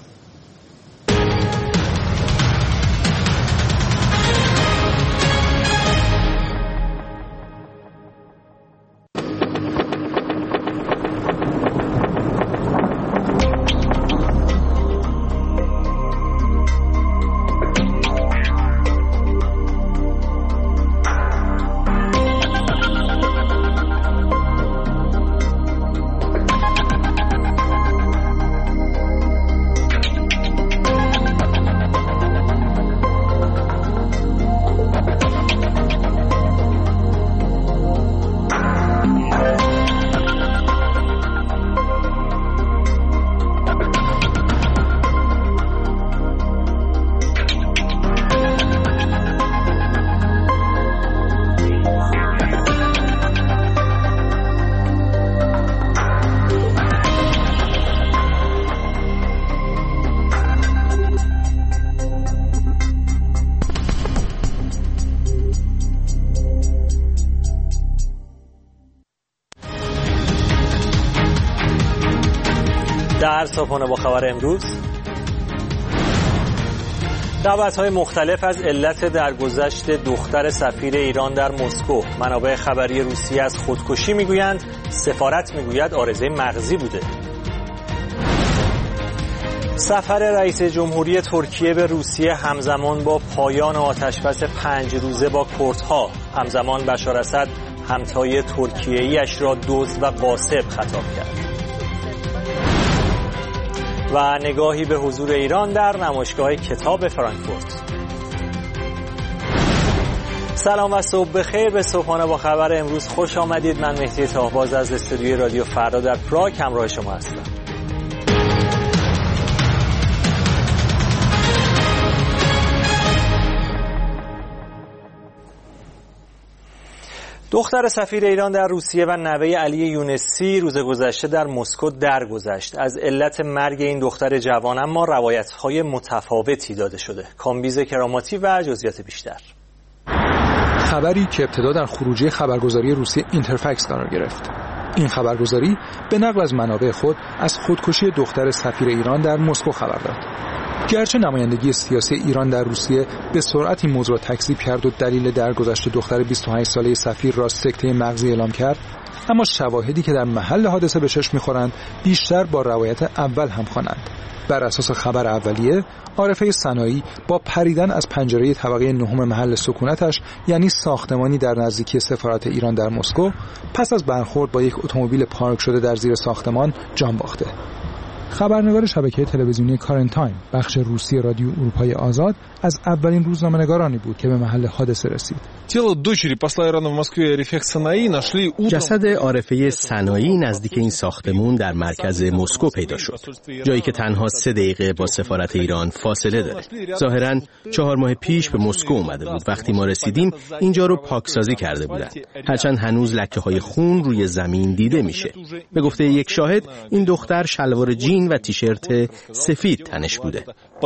در صبحانه با خبر امروز، دعوت‌های مختلف از علت درگذشت دختر سفیر ایران در مسکو. منابع خبری روسیه از خودکشی میگویند، سفارت میگوید عارضه مغزی بوده. سفر رئیس جمهوری ترکیه به روسیه همزمان با پایان آتشبس 5 روزه با کردها. همزمان بشار اسد همتای ترکیه‌ای‌اش را دزد و غاصب خطاب کرد. و نگاهی به حضور ایران در نمایشگاه کتاب فرانکفورت. سلام و صبح بخیر. به صبحانه با خبر امروز خوش آمدید. من مهدی تاهباز از استودیوی رادیو فردا در پراگ همراه شما هستم. دختر سفیر ایران در روسیه و نوه علی یونسی روز گذشته در مسکو درگذشت. از علت مرگ این دختر جوان اما روایت‌های متفاوتی داده شده. کامبیز کراماتی و جزئیات بیشتر. خبری که ابتدا در خروجی خبرگزاری روسیه اینترفکس قرار گرفت. این خبرگزاری به نقل از منابع خود از خودکشی دختر سفیر ایران در مسکو خبر داد. گرچه نمایندگی سیاسی ایران در روسیه به سرعت این موضوع را تکذیب کرد و دلیل درگذشت دختر 28 ساله سفیر را سکته مغزی اعلام کرد، اما شواهدی که در محل حادثه به چشم می‌خورند بیشتر با روایت اول همخوانند. بر اساس خبر اولیه، عارفه سنایی با پریدن از پنجره طبقه 9 محل سکونتش، یعنی ساختمانی در نزدیکی سفارت ایران در مسکو، پس از برخورد با یک اتومبیل پارک شده در زیر ساختمان جان باخته. خبرنگار شبکه تلویزیونی کارنت تایم بخش روسی رادیو اروپای آزاد از اولین روزنامه‌نگارانی بود که به محل حادثه رسید. جسد عارفه سنایی نزدیک این ساختمون در مرکز مسکو پیدا شد، جایی که تنها 3 دقیقه با سفارت ایران فاصله داره. ظاهراً 4 ماه پیش به مسکو اومده بود. وقتی ما رسیدیم اینجا رو پاکسازی کرده بودن، هرچند هنوز لکه‌های خون روی زمین دیده میشه. به گفته یک شاهد این دختر شلوار جین و تیشرت سفید تنش بوده.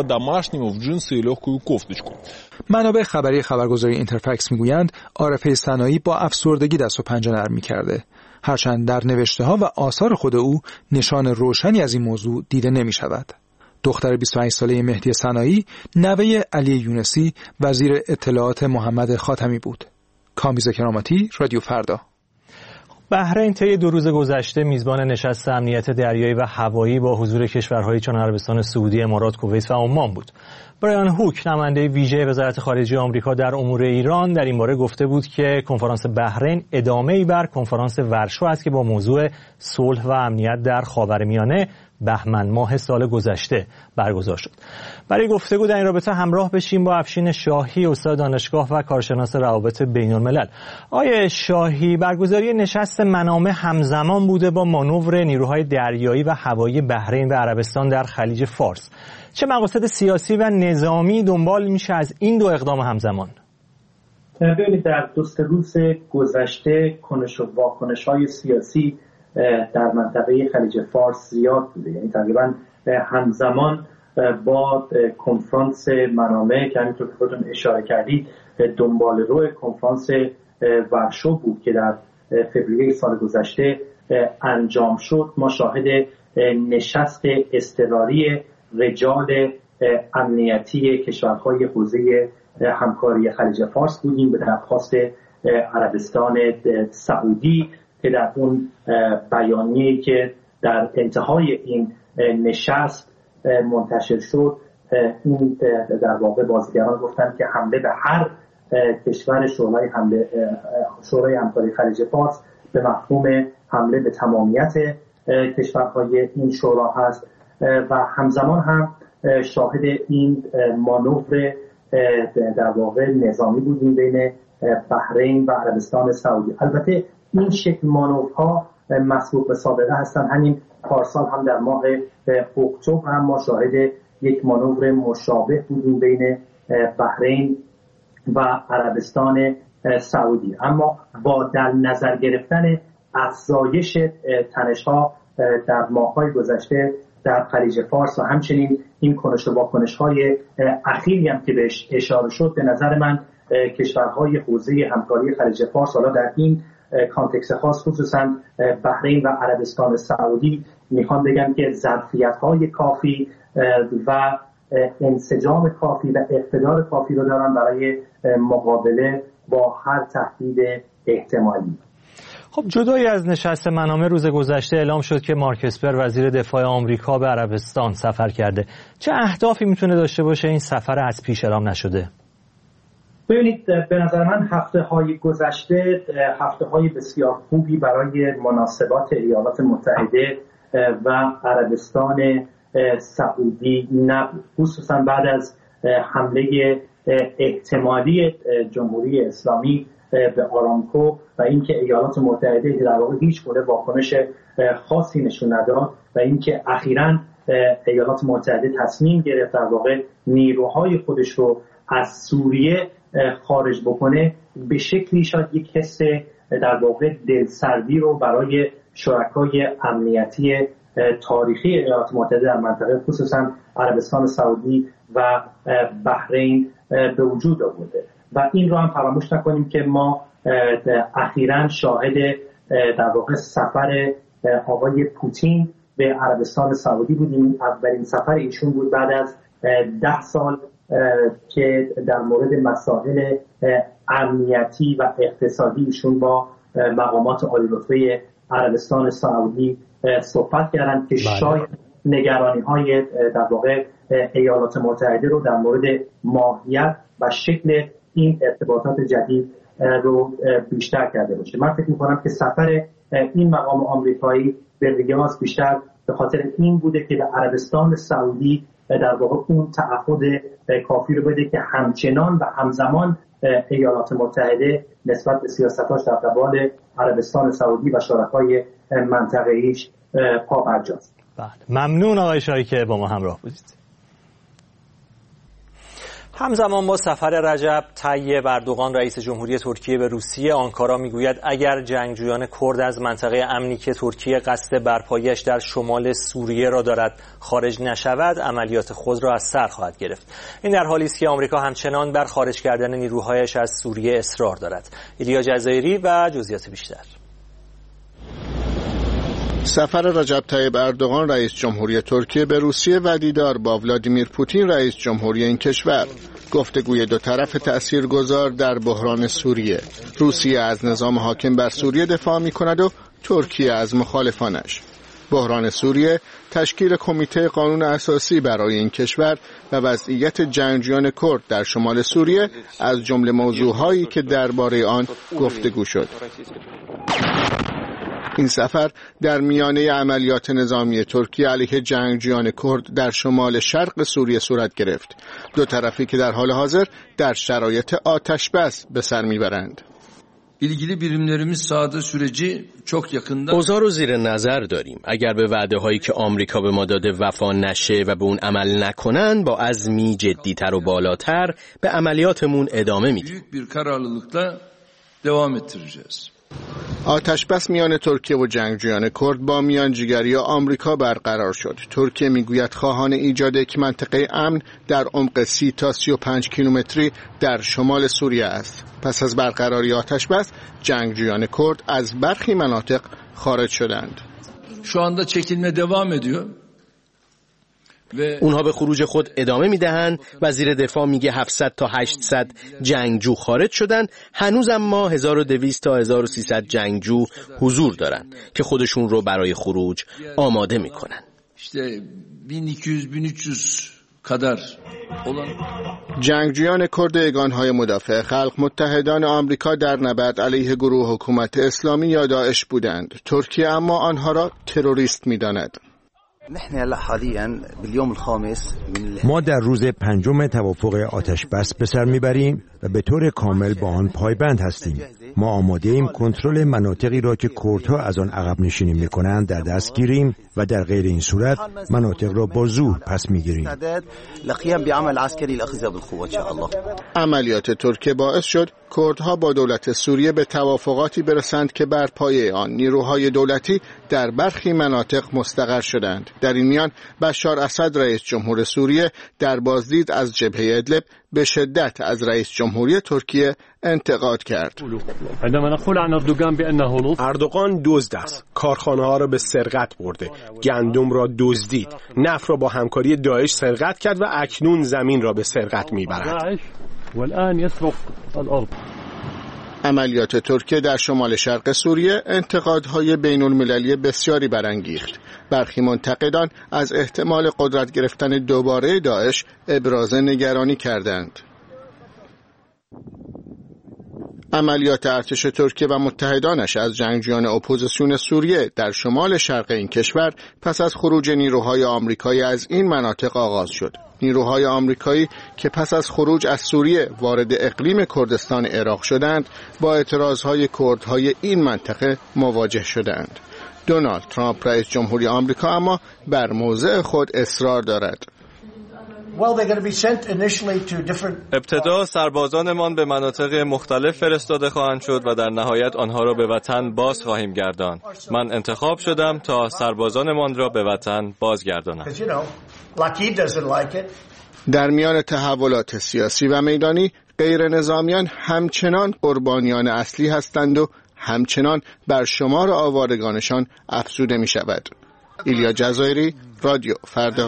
منابع خبری خبرگزاری اینترفکس میگویند عارفه سنایی با افسردگی دست و پنجه نرم می‌کرده، هرچند در نوشته‌ها و آثار خود او نشان روشنی از این موضوع دیده نمی‌شود. دختر 28 ساله مهدی سنایی نوه علی یونسی وزیر اطلاعات محمد خاتمی بود. کامبیز کراماتی، رادیو فردا. بحرین طی 2 روز گذشته میزبان نشست امنیت دریایی و هوایی با حضور کشورهای چون عربستان سعودی، امارات، کویت و عمان بود. برایان هوک نماینده ویژه وزارت خارجه آمریکا در امور ایران در این باره گفته بود که کنفرانس بحرین ادامه‌ای بر کنفرانس ورشو است که با موضوع صلح و امنیت در خاورمیانه بهمن ماه سال گذشته برگزار شد. برای گفتگو در این رابطه همراه بشیم با افشین شاهی، استاد دانشگاه و کارشناس روابط بین‌الملل. آقای شاهی، برگزاری نشست منامه همزمان بوده با مانور نیروهای دریایی و هوایی بحرین و عربستان در خلیج فارس. چه مقاصد سیاسی و نظامی دنبال میشه از این 2 اقدام همزمان؟ ببینید، در 2 روز گذشته کنش و واکنش‌های سیاسی در منطقه خلیج فارس زیاد بوده، یعنی تقریبا همزمان با کنفرانس منامه که همینطور که خودتون اشاره کردید دنبال رو کنفرانس ورشو بود که در فوریه سال گذشته انجام شد، ما شاهد نشست اضطراری رجال امنیتی کشورهای حوزه همکاری خلیج فارس بودیم به درخواست عربستان سعودی که در اون بیانیه‌ای که در انتهای این نشست منتشر شد، این در واقع بازیگران گفتند که حمله به هر کشور شورای همکاری خلیج فارس به مفهوم حمله به تمامیت کشورهای این شورا هست و همزمان هم شاهد این مانور در واقع نظامی بودیم بین بحرین و عربستان سعودی. البته این شکل مانورها مسبوق به سابقه هستند. همین پارسال هم در ماه اکتبر هم ما شاهد یک مانور مشابه بودیم بین بحرین و عربستان سعودی، اما با در نظر گرفتن افزایش تنش‌ها در ماه‌های گذشته در خلیج فارس و همچنین این کنش و واکنش‌های اخیری هم که بهش اشاره شد، به نظر من کشورهای حوزه همکاری خلیج فارس حالا در این کانتکست خاص خصوصا بحرین و عربستان سعودی میخوام بگم که ظرفیت‌های کافی و انسجام کافی و اقتدار کافی رو دارن برای مقابله با هر تهدید احتمالی. خب جدای از نشست منامه روز گذشته اعلام شد که مارک اسپر وزیر دفاع آمریکا به عربستان سفر کرده. چه اهدافی میتونه داشته باشه این سفر از پیش اعلام نشده؟ ببینید، به نظر من هفته‌های گذشته هفته‌های بسیار خوبی برای مناسبات ایالات متحده و عربستان سعودی نبود، خصوصا بعد از حمله احتمالی جمهوری اسلامی به آرامکو و اینکه ایالات متحده در واقع هیچ گونه واکنش خاصی نشون نداد و اینکه اخیراً ایالات متحده تصمیم گرفت در واقع نیروهای خودش رو از سوریه خارج بکنه، به شکلی شاید یک حس در واقع دلسردی رو برای شرکای امنیتی تاریخی ایالات متحده در منطقه خصوصا عربستان سعودی و بحرین به وجود آورده و این رو هم فراموش نکنیم که ما اخیراً شاهد در واقع سفر آقای پوتین به عربستان سعودی بودیم. اولین سفر ایشون بود بعد از 10 سال که در مورد مسائل امنیتی و اقتصادی ایشون با مقامات عالی رتبه عربستان سعودی صحبت کردن که شاید نگرانی‌های در واقع ایالات متحده رو در مورد ماهیت و شکل این ارتباطات جدید رو بیشتر کرده باشه. من فکر می‌کنم که سفر این مقام آمریکایی به ریاض بیشتر به خاطر این بوده که به عربستان سعودی در واقع اون تعهد کافی رو بده که همچنان و همزمان ایالات متحده نسبت به سیاستاش در قبال عربستان سعودی و شرکای منطقه‌ایش پابرجاست. ممنون آقای شاهی که با ما همراه بودید. همزمان با سفر رجب طیب اردوغان رئیس جمهوری ترکیه به روسیه، آنکارا میگوید اگر جنگجویان کرد از منطقه امنی که ترکیه قصد برپایی‌اش در شمال سوریه را دارد خارج نشود، عملیات خود را از سر خواهد گرفت. این در حالی است که آمریکا همچنان بر خارج کردن نیروهایش از سوریه اصرار دارد. ایلیا جزایری و جزئیات بیشتر. سفر رجب طیب اردوغان رئیس جمهوری ترکیه به روسیه و دیدار با ولادیمیر پوتین رئیس جمهوری این کشور، گفتگوی دو طرف تأثیرگذار در بحران سوریه. روسیه از نظام حاکم بر سوریه دفاع می‌کند و ترکیه از مخالفانش. بحران سوریه، تشکیل کمیته قانون اساسی برای این کشور و وضعیت جنگجویان کرد در شمال سوریه از جمله موضوعهایی که درباره آن گفتگو شد. این سفر در میانه عملیات نظامی ترکیه علیه جنگجویان کرد در şمال şarq سوریه صورت گرفت. دو طرفی که در حال حاضر در شرایط آتش بس به سر میبرند. ilgili birimlerimiz sahada süreci çok yakında. اوضاع رو زیر نظر داریم. اگر به وعده هایی که آمریکا به ما داده وفا نشه و به اون عمل نکنن، با عزمی جدی‌تر و بالاتر به عملیاتمون ادامه میدیم. Büyük bir kararlılıkla devam ettireceğiz. آتش‌بس میان ترکیه و جنگجویان کرد با میانجیگری آمریکا برقرار شد. ترکیه میگوید خواهان ایجاد یک منطقه امن در عمق 30 تا 35 کیلومتری در شمال سوریه است. پس از برقراری آتش‌بس، جنگجویان کرد از برخی مناطق خارج شدند. Şu anda çekilme devam ediyor. اونها به خروج خود ادامه میدهند. وزیر دفاع میگه 700 تا 800 جنگجو خارج شدن. هنوز اما 1200 تا 1300 جنگجو حضور دارن که خودشون رو برای خروج آماده میکنن. İşte 1200-1300 kadar olan جنگجویان کرد یگانهای مدافع خلق متحدان آمریکا در نبرد علیه گروه حکومت اسلامی یا داعش بودند. ترکیه اما آنها را تروریست می‌داند. ما در روز 5 توافق آتش بس به سر میبریم و به طور کامل با آن پایبند هستیم. ما آماده ایم کنترل مناطقی را که کردها از آن عقب نشینی میکنند در دست گیریم و در غیر این صورت مناطق را با زور پس میگیریم. عملیات ترکیه باعث شد کردها با دولت سوریه به توافقاتی برسند که بر پایه آن نیروهای دولتی در برخی مناطق مستقر شدند. در این میان بشار اسد رئیس جمهور سوریه در بازدید از جبهه ادلب به شدت از رئیس جمهوری ترکیه انتقاد کرد. اردوغان دزد است. کارخانه ها را به سرقت برده. گندم را دزدید. نفت را با همکاری داعش سرقت کرد و اکنون زمین را به سرقت میبرد. عملیات ترکیه در شمال شرق سوریه انتقادهای بین المللی بسیاری برانگیخت. برخی منتقدان از احتمال قدرت گرفتن دوباره داعش ابراز نگرانی کردند. عملیات ارتش ترکیه و متحدانش از جنگجویان اپوزیسیون سوریه در شمال شرق این کشور پس از خروج نیروهای آمریکایی از این مناطق آغاز شد. نیروهای آمریکایی که پس از خروج از سوریه وارد اقلیم کردستان عراق شدند، با اعتراضهای کردهای این منطقه مواجه شدند. دونالد ترامپ رئیس جمهوری آمریکا اما بر موضع خود اصرار دارد. ابتدا سربازانمان به مناطق مختلف فرستاده خواهند شد و در نهایت آنها را به وطن باز خواهیم گرداند. من انتخاب شدم تا سربازانمان را به وطن بازگردانم. در میان تحولات سیاسی و میدانی، غیر نظامیان همچنان قربانیان اصلی هستند و همچنان بر شمار آوارگانشان افزوده می شود. ایلیا جزایری، رادیو فردا.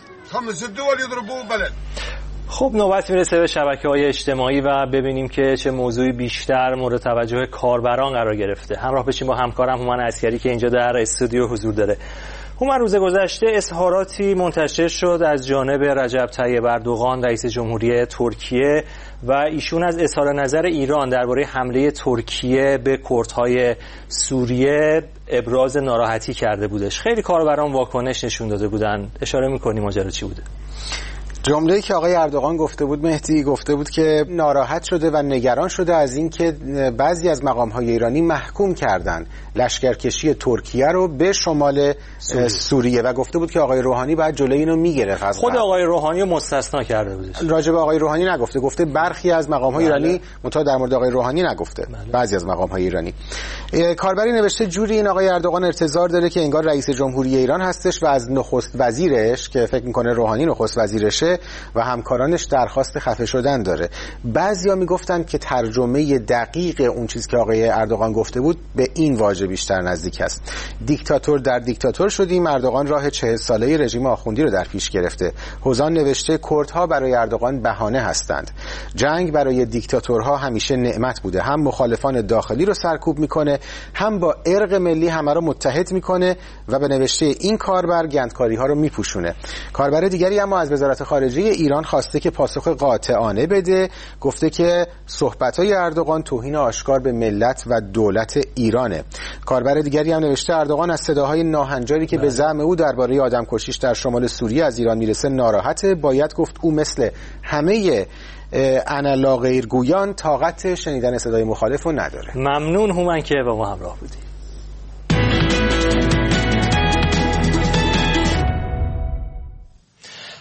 خب نوبت میرسه به شبکه‌های اجتماعی و ببینیم که چه موضوعی بیشتر مورد توجه کاربران قرار گرفته. همراه بشیم با همکارم هومن عسکری که اینجا در استودیو حضور داره. هومن، روز گذشته اظهاراتی منتشر شد از جانب رجب طیب اردوغان رئیس جمهوری ترکیه و ایشون از اظهار نظر ایران درباره حمله ترکیه به کردهای سوریه ابراز ناراحتی کرده بودش. خیلی کاربران واکنش نشون داده بودن. اشاره می‌کنی ماجرا چی بوده؟ جمله‌ای که آقای اردوغان گفته بود، مهدی گفته بود که ناراحت شده و نگران شده از این که بعضی از مقام‌های ایرانی محکوم کردن لشکرکشی ترکیه رو به شمال سوریه و گفته بود که آقای روحانی باید جلوی اینو میگرفت. خود آقای روحانی رو مستثنا کرده بود. راجع به آقای روحانی نگفته، گفته برخی از مقام‌های ایرانی، منتها در مورد آقای روحانی نگفته. بعضی از مقام‌های ایرانی. کاربری نوشته جوری این آقای اردوغان انتظار داره که انگار رئیس جمهوری ایران هستش و از نخست وزیرش که فکر می‌کنه روحانی نخست وزیرشه و همکارانش درخواست خفه شدن داره. بعضیا میگفتن که ترجمه دقیق اون چیز که آقای اردوغان گفته بود به این واژه بیشتر نزدیک است. دیکتاتور در دیکتاتور شدیم. اردوغان راه 40 ساله رژیم آخوندی رو در پیش گرفته. حوزان نوشته کردها برای اردوغان بهانه هستند. جنگ برای دیکتاتورها همیشه نعمت بوده. هم مخالفان داخلی رو سرکوب میکنه، هم با ارق ملی همه رو متحد میکنه و به نوشته این کاربر گندکاری ها رو میپوشونه. کاربر دیگری اما از وزارت خارجه ایران خواسته که پاسخ قاطعانه بده. گفته که صحبت‌های اردوغان توهین آشکار به ملت و دولت ایرانه. کاربر دیگری هم نوشته اردوغان از صداهای ناهنجاری که به زعم او درباره آدمکشیش در شمال سوریه از ایران میرسه ناراحته. باید گفت او مثل همه انا غیرگویان طاقت شنیدن صدای مخالف رو نداره. ممنون هومن که با ما همراه بودی.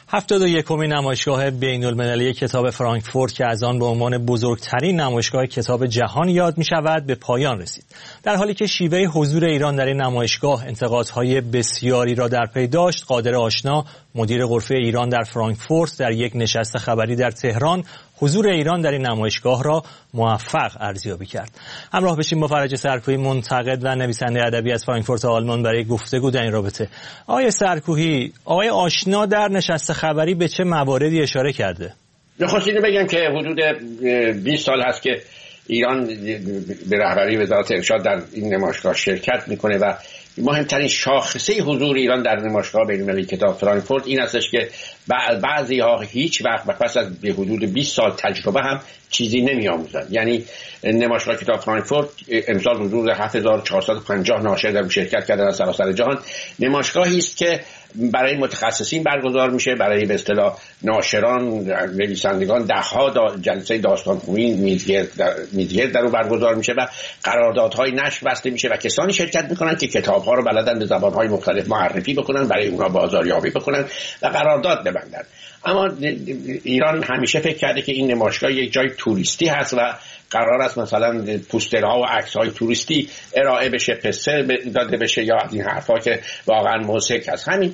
71مین نمایشگاه بین‌المللی کتاب فرانکفورت که از آن به عنوان بزرگترین نمایشگاه کتاب جهان یاد می‌شود به پایان رسید. در حالی که شیوه حضور ایران در این نمایشگاه انتقادهای بسیاری را در پی داشت، قادر آشنا، مدیر غرفه ایران در فرانکفورت، در یک نشست خبری در تهران حضور ایران در این نمایشگاه را موفق ارزیابی کرد. همراه بشیم با فرج سرکوهی، منتقد و نویسنده ادبی از فرانکفورت آلمان، برای گفتگو در این رابطه. آقای سرکوهی، آقای آشنا در نشست خبری به چه مواردی اشاره کرده؟ می‌خواستم بگم که حدود 20 سال هست که ایران به رهبری وزارت ارشاد در این نمایشگاه شرکت میکنه و مهمترین شاخصه حضور ایران در نمایشگاه بین‌المللی کتاب فرانکفورت این هستش که بعضی‌ها هیچ وقت پس از به حدود 20 سال تجربه هم چیزی نمی‌آموزند. یعنی نمایشگاه کتاب فرانکفورت امسال حضور 7450 ناشر در شرکت کردن از سراسر جهان. نمایشگاهی است که برای متخصصین برگزار میشه، برای به اصطلاح ناشران، نویسندگان ده‌ها جلسه داستانخوانی میزگرد در اون برگزار میشه و قراردادهای نشر بسته میشه و کسانی شرکت میکنن که کتاب‌ها رو بلدن به زبان‌های مختلف معرفی بکنن، برای اونها بازاریابی بکنن و قرارداد ببندن. اما ایران همیشه فکر کرده که این نمایشگاه یک جای توریستی هست و قرار است مثلا پوسترها و عکس‌های توریستی ارائه بشه، پسته داده بشه یا از این حرفا که واقعا موثق هست. همین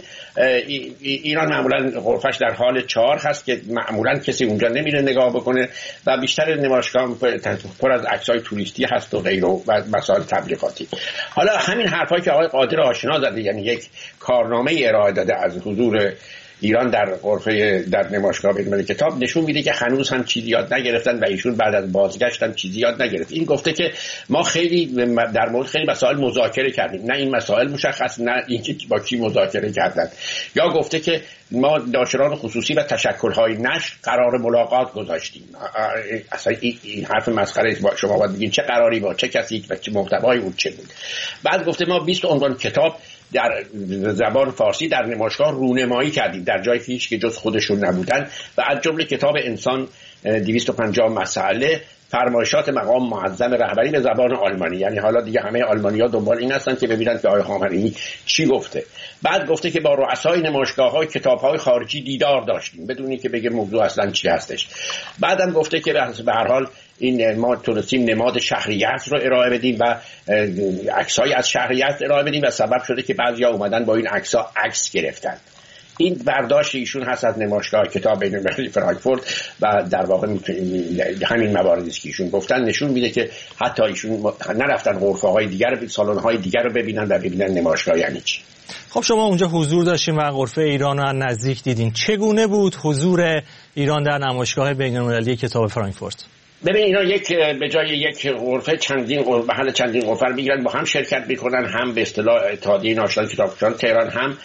ایران معمولا غرفش در حال 4 هست که معمولا کسی اونجا نمیره نگاه بکنه و بیشتر نمایشگاه پر از عکس‌های توریستی هست و غیره و مسائل تبلیغاتی. حالا همین حرفایی که آقای قادر آشنا زده، یعنی یک کارنامه ارائه داده از حضور ایران در غرفه در نمایشگاه بین‌المللی کتاب، نشون میده که هنوز هم چیزی یاد نگرفتن و ایشون بعد از بازگشت هم چیزی یاد نگرفت. این گفته که ما خیلی در مورد خیلی مسائل مذاکره کردیم، نه این مسائل مشخص، نه اینکه با کی مذاکره کردن. یا گفته که ما ناشران خصوصی و تشکل‌های نشر قرار ملاقات گذاشتیم. اصلا این حرف مسخره است. شما باید بگید چه قراری با چه کسی و چه محتوایی اون چه بود. بعد گفته ما 20 عنوان کتاب در زبان فارسی در نمایشگاه رونمایی کردیم در جایی که هیچ که جز خودشون نبودن و از جمله کتاب انسان 250 مسئله، فرمایشات مقام معظم رهبری به زبان آلمانی. یعنی حالا دیگه همه آلمانی‌ها دنبال این هستن که ببینن که آقای خامنه‌ای چی گفته. بعد گفته که با رؤسای نمایشگاه‌های کتاب‌های خارجی دیدار داشتیم بدون اینکه بگه موضوع اصلا چی هستش. بعدم گفته که به هر حال این ما تونستیم نماد شهریت رو ارائه بدیم و عکس‌های از شهریت ارائه بدیم و سبب شده که بعضیا اومدن با این عکس‌ها عکس گرفتن. این برداشت ایشون هست از نمایشگاه کتاب بین‌المللی فرانکفورت و در واقع همین مواردی که ایشون گفتن نشون میده که حتی ایشون نرفتن غرفه‌های دیگر، سالن‌های دیگر رو ببینن و ببینن نمایشگاه یعنی چی. خب شما اونجا حضور داشتین و غرفه ایران رو نزدیک دیدین. چگونه بود حضور ایران در نمایشگاه بین‌المللی کتاب فرانکفورت؟ ببین اینا به جای یک غرفه محل چندین غرفه رو میگیرن، با هم شرکت میکنن، هم به اصطلاح اتحادیه ناشران کتابفروشان تهران، هم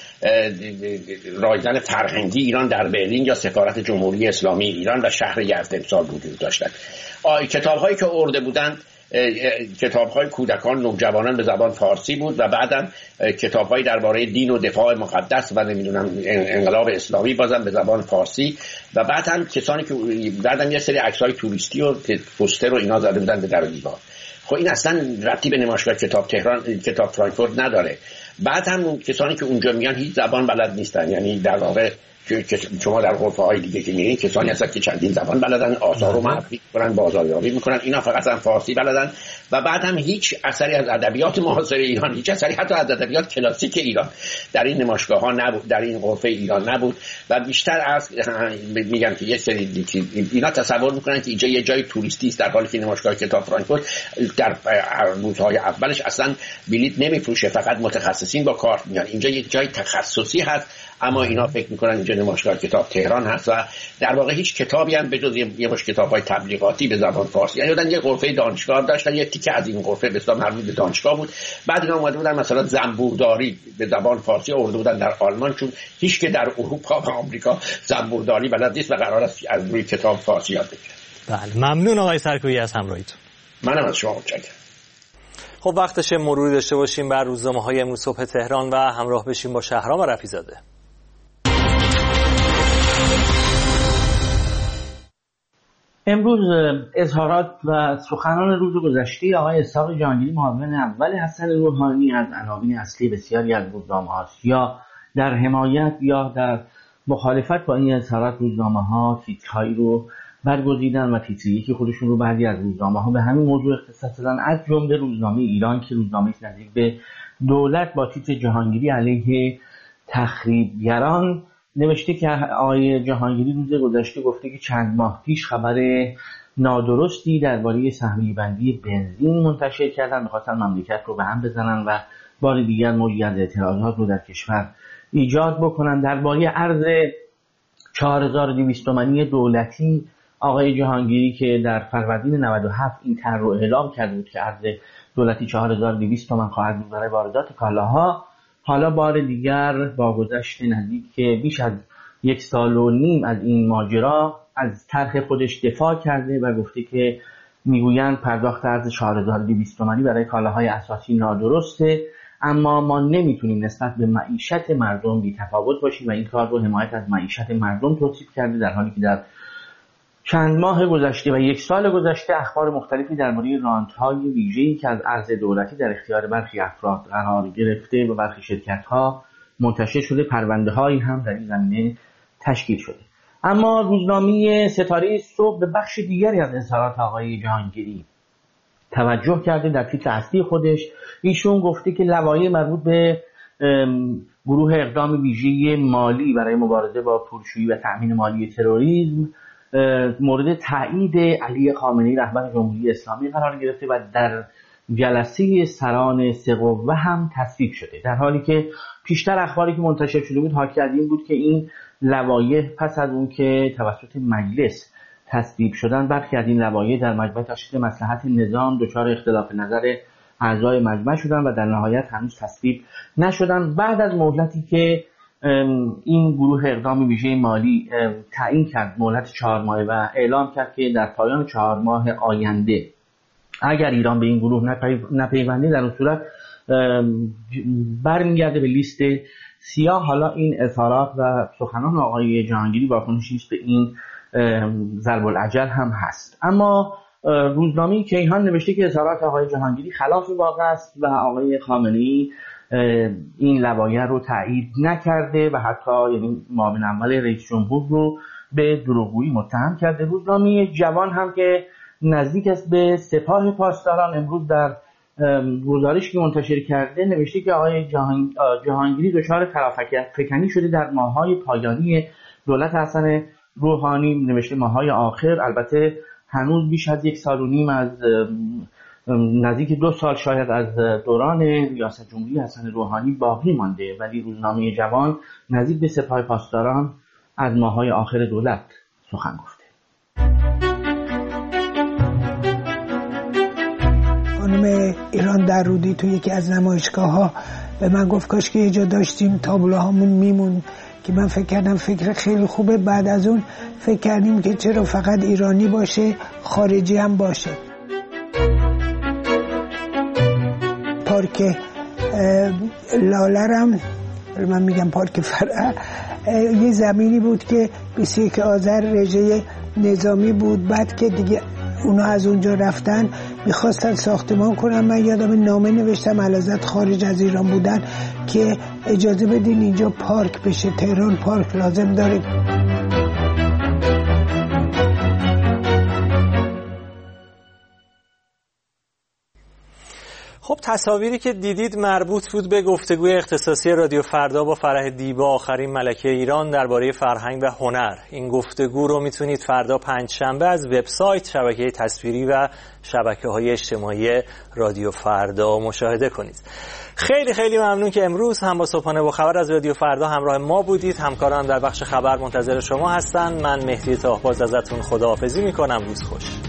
رایزن فرهنگی ایران در برلین یا سفارت جمهوری اسلامی ایران و شهر یزد امسال وجود داشتن. کتاب‌هایی که آورده بودند کتاب‌های کودکان نوجوانان به زبان فارسی بود و بعدم کتاب‌های درباره دین و دفاع مقدس و نمیدونم انقلاب اسلامی بازم به زبان فارسی و بعدم کسانی که بعدم یه سری عکس‌های توریستی و پوستر و اینا زده بودن به در دیوار. خب این اصلا ربطی به نمایشگاه کتاب فرانکفورت نداره. بعد هم کسانی که اونجا میان هیچ زبان بلد نیستن، یعنی در واقع که شما در غرفه‌های دیگه که میرین کسانی هستن که چندین زبان بلدن، آثار رو معرفی می‌کنن، بازاریابی می‌کنن، اینا فقط هم فارسی بلدن و بعد هم هیچ اثری از ادبیات معاصر ایران، هیچ اثری حتی از ادبیات کلاسیک ایران در این نمایشگاه‌ها نبود، در این غرفه ایران نبود و بیشتر از میگم که یه سری اینا تصور می‌کنن که اینجا یه جای توریستی است، در حالی که نمایشگاه کتاب فرانکفورت در روزهای اولش اصلا بلیط نمی‌فروشه، فقط متخصصین با کارت میان. اینجا یک جای تخصصی هست، اما اینا فکر میکنن اینجا نمایشگاه کتاب تهران هست و در واقع هیچ کتابی هم به جز یه مش کتاب‌های تبلیغاتی به زبان فارسی، یعنی یه غرفه دانشگاه داشتن، یه تیکه از این غرفه به اصطلاح مربوط به دانشگاه بود. بعد اینا اومده بودن مثلا زنبورداری به زبان فارسی آورده بودن در آلمان، چون هیچ که در اروپا و آمریکا زنبورداری بلد نیست و قرار است از روی کتاب فارسی یاد بگیره. بله، ممنون آقای سرکویی از همراهیتون. منم از شما متشکرم. خب وقتشه مروری داشته باشیم بر روزنامه‌های امروز صبح تهران و همراه بشیم با شهرام رفیع‌زاده. امروز اظهارات و سخنان روز گذشته آقای اسحاق جهانگیری معاون اول حسن روحانی از عناوین اصلی بسیاری از روزنامه‌ها یا در حمایت یا در مخالفت با این اظهارات روزنامه‌ها تیترهایی رو برگزیدن و تیتر یکی خودشون رو بعضی از روزنامه‌ها به همین موضوع اختصاص دادن، از جمله روزنامه ایران که روزنامه نزدیک به دولت با تیتر جهانگیری علیه تخریبگران نوشته که آقای جهانگیری روز گذشته گفته که چند ماه پیش خبر نادرستی درباره سهمیه بندی بنزین منتشر کردن، می‌خواستن مملکت رو به هم بزنن و بار دیگر موجی از اعتراضات رو در کشور ایجاد بکنن. درباره ارز 4200 تومانی دولتی آقای جهانگیری که در فروردین 97 این طرح رو اعلام کرده بود که ارز دولتی 4200 تومان خواهد بود برای واردات کالاها، حالا بار دیگر با گذشت نزدیک بیش از 1.5 سال از این ماجرا از طرح خودش دفاع کرده و گفته که میگویند پرداخت ارز 4200 تومانی برای کالاهای اساسی نادرسته، اما ما نمیتونیم نسبت به معیشت مردم بی‌تفاوت باشیم و این کار رو حمایت از معیشت مردم توصیف کرده، در حالی که در چند ماه گذشته و 1 سال گذشته اخبار مختلفی درباره رانت‌های ویژه‌ای که از ارز دولتی در اختیار برخی افراد قرار گرفته و برخی شرکت‌ها منتشر شده، پرونده‌هایی هم در این زمینه تشکیل شده. اما روزنامه ستاره صبح به بخش دیگری از اظهارات آقای جهانگیری توجه کرده. در تیتر اصلی خودش ایشون گفته که لوایح مربوط به گروه اقدام ویژه مالی برای مبارزه با پولشویی و تأمین مالی تروریسم مورد تایید علی خامنه‌ای رهبر جمهوری اسلامی قرار گرفته و در جلسه سران سه قوه هم تصویب شده، در حالی که پیشتر اخباری که منتشر شده بود حاکی از این بود که این لوایح پس از اون که توسط مجلس تصویب شدن، برخی از این لوایح در مجمع تشکیل مصلحت نظام دچار اختلاف نظر اعضای مجمع شدن و در نهایت هنوز تصویب نشدن. بعد از مهلتی که این گروه اقدام ویژه مالی تعیین کرد، مهلت 4 ماهه، و اعلام کرد که در پایان 4 ماه آینده اگر ایران به این گروه نپیونده در اون صورت برمیگرده به لیست سیاه. حالا این اظهارات و سخنان آقای جهانگیری واکنشی است به این ضرب العجل هم هست. اما روزنامه کیهان نوشته که اظهارات آقای جهانگیری خلاف واقع است و آقای خامنه‌ای این لوایح رو تایید نکرده و حتی یعنی معاون اول رئیس جمهور رو به دروغگویی متهم کرده. روزنامه جوان هم که نزدیک است به سپاه پاسداران امروز در گزارشی که منتشر کرده نوشته که آقای جهانگیری دچار فرافکنی شده در ماه‌های پایانی دولت حسن روحانی، نوشته ماه‌های آخر. البته هنوز بیش از 1.5 سال از نزدیک 2 سال شاید از دوران ریاست جمهوری حسن روحانی باقی مانده، ولی روزنامه جوان نزدیک به سپاه پاسداران از ماه‌های آخر دولت سخن گفته. خانم ایران درودی تو یکی از نمایشگاه‌ها به من گفت کاش که یه جا داشتیم تابلوهامون میمون، که من فکر کردم فکر خیلی خوبه. بعد از اون فکر کردیم که چرا فقط ایرانی باشه، خارجی هم باشه. پارک لالرم، من میگم پارک فرع، یه زمینی بود که 21 آذر رژه نظامی بود. بعد که دیگه اونا از اونجا رفتن میخواستن ساختمان کنن، من یادم نامه نوشتم علازت خارج از ایران بودن که اجازه بدین اینجا پارک بشه، تهران پارک لازم داره. خب تصاویری که دیدید مربوط بود به گفتگوی اختصاصی رادیو فردا با فرح دیبا، آخرین ملکه ایران درباره فرهنگ و هنر. این گفتگو رو میتونید فردا پنجشنبه از وبسایت، شبکه تصویری و شبکه‌های اجتماعی رادیو فردا مشاهده کنید. خیلی خیلی ممنون که امروز هم با صبحانه با خبر از رادیو فردا همراه ما بودید. همکاران در بخش خبر منتظر شما هستن. من مهدی طاهباز ازتون خداحافظی میکنم. روز خوش.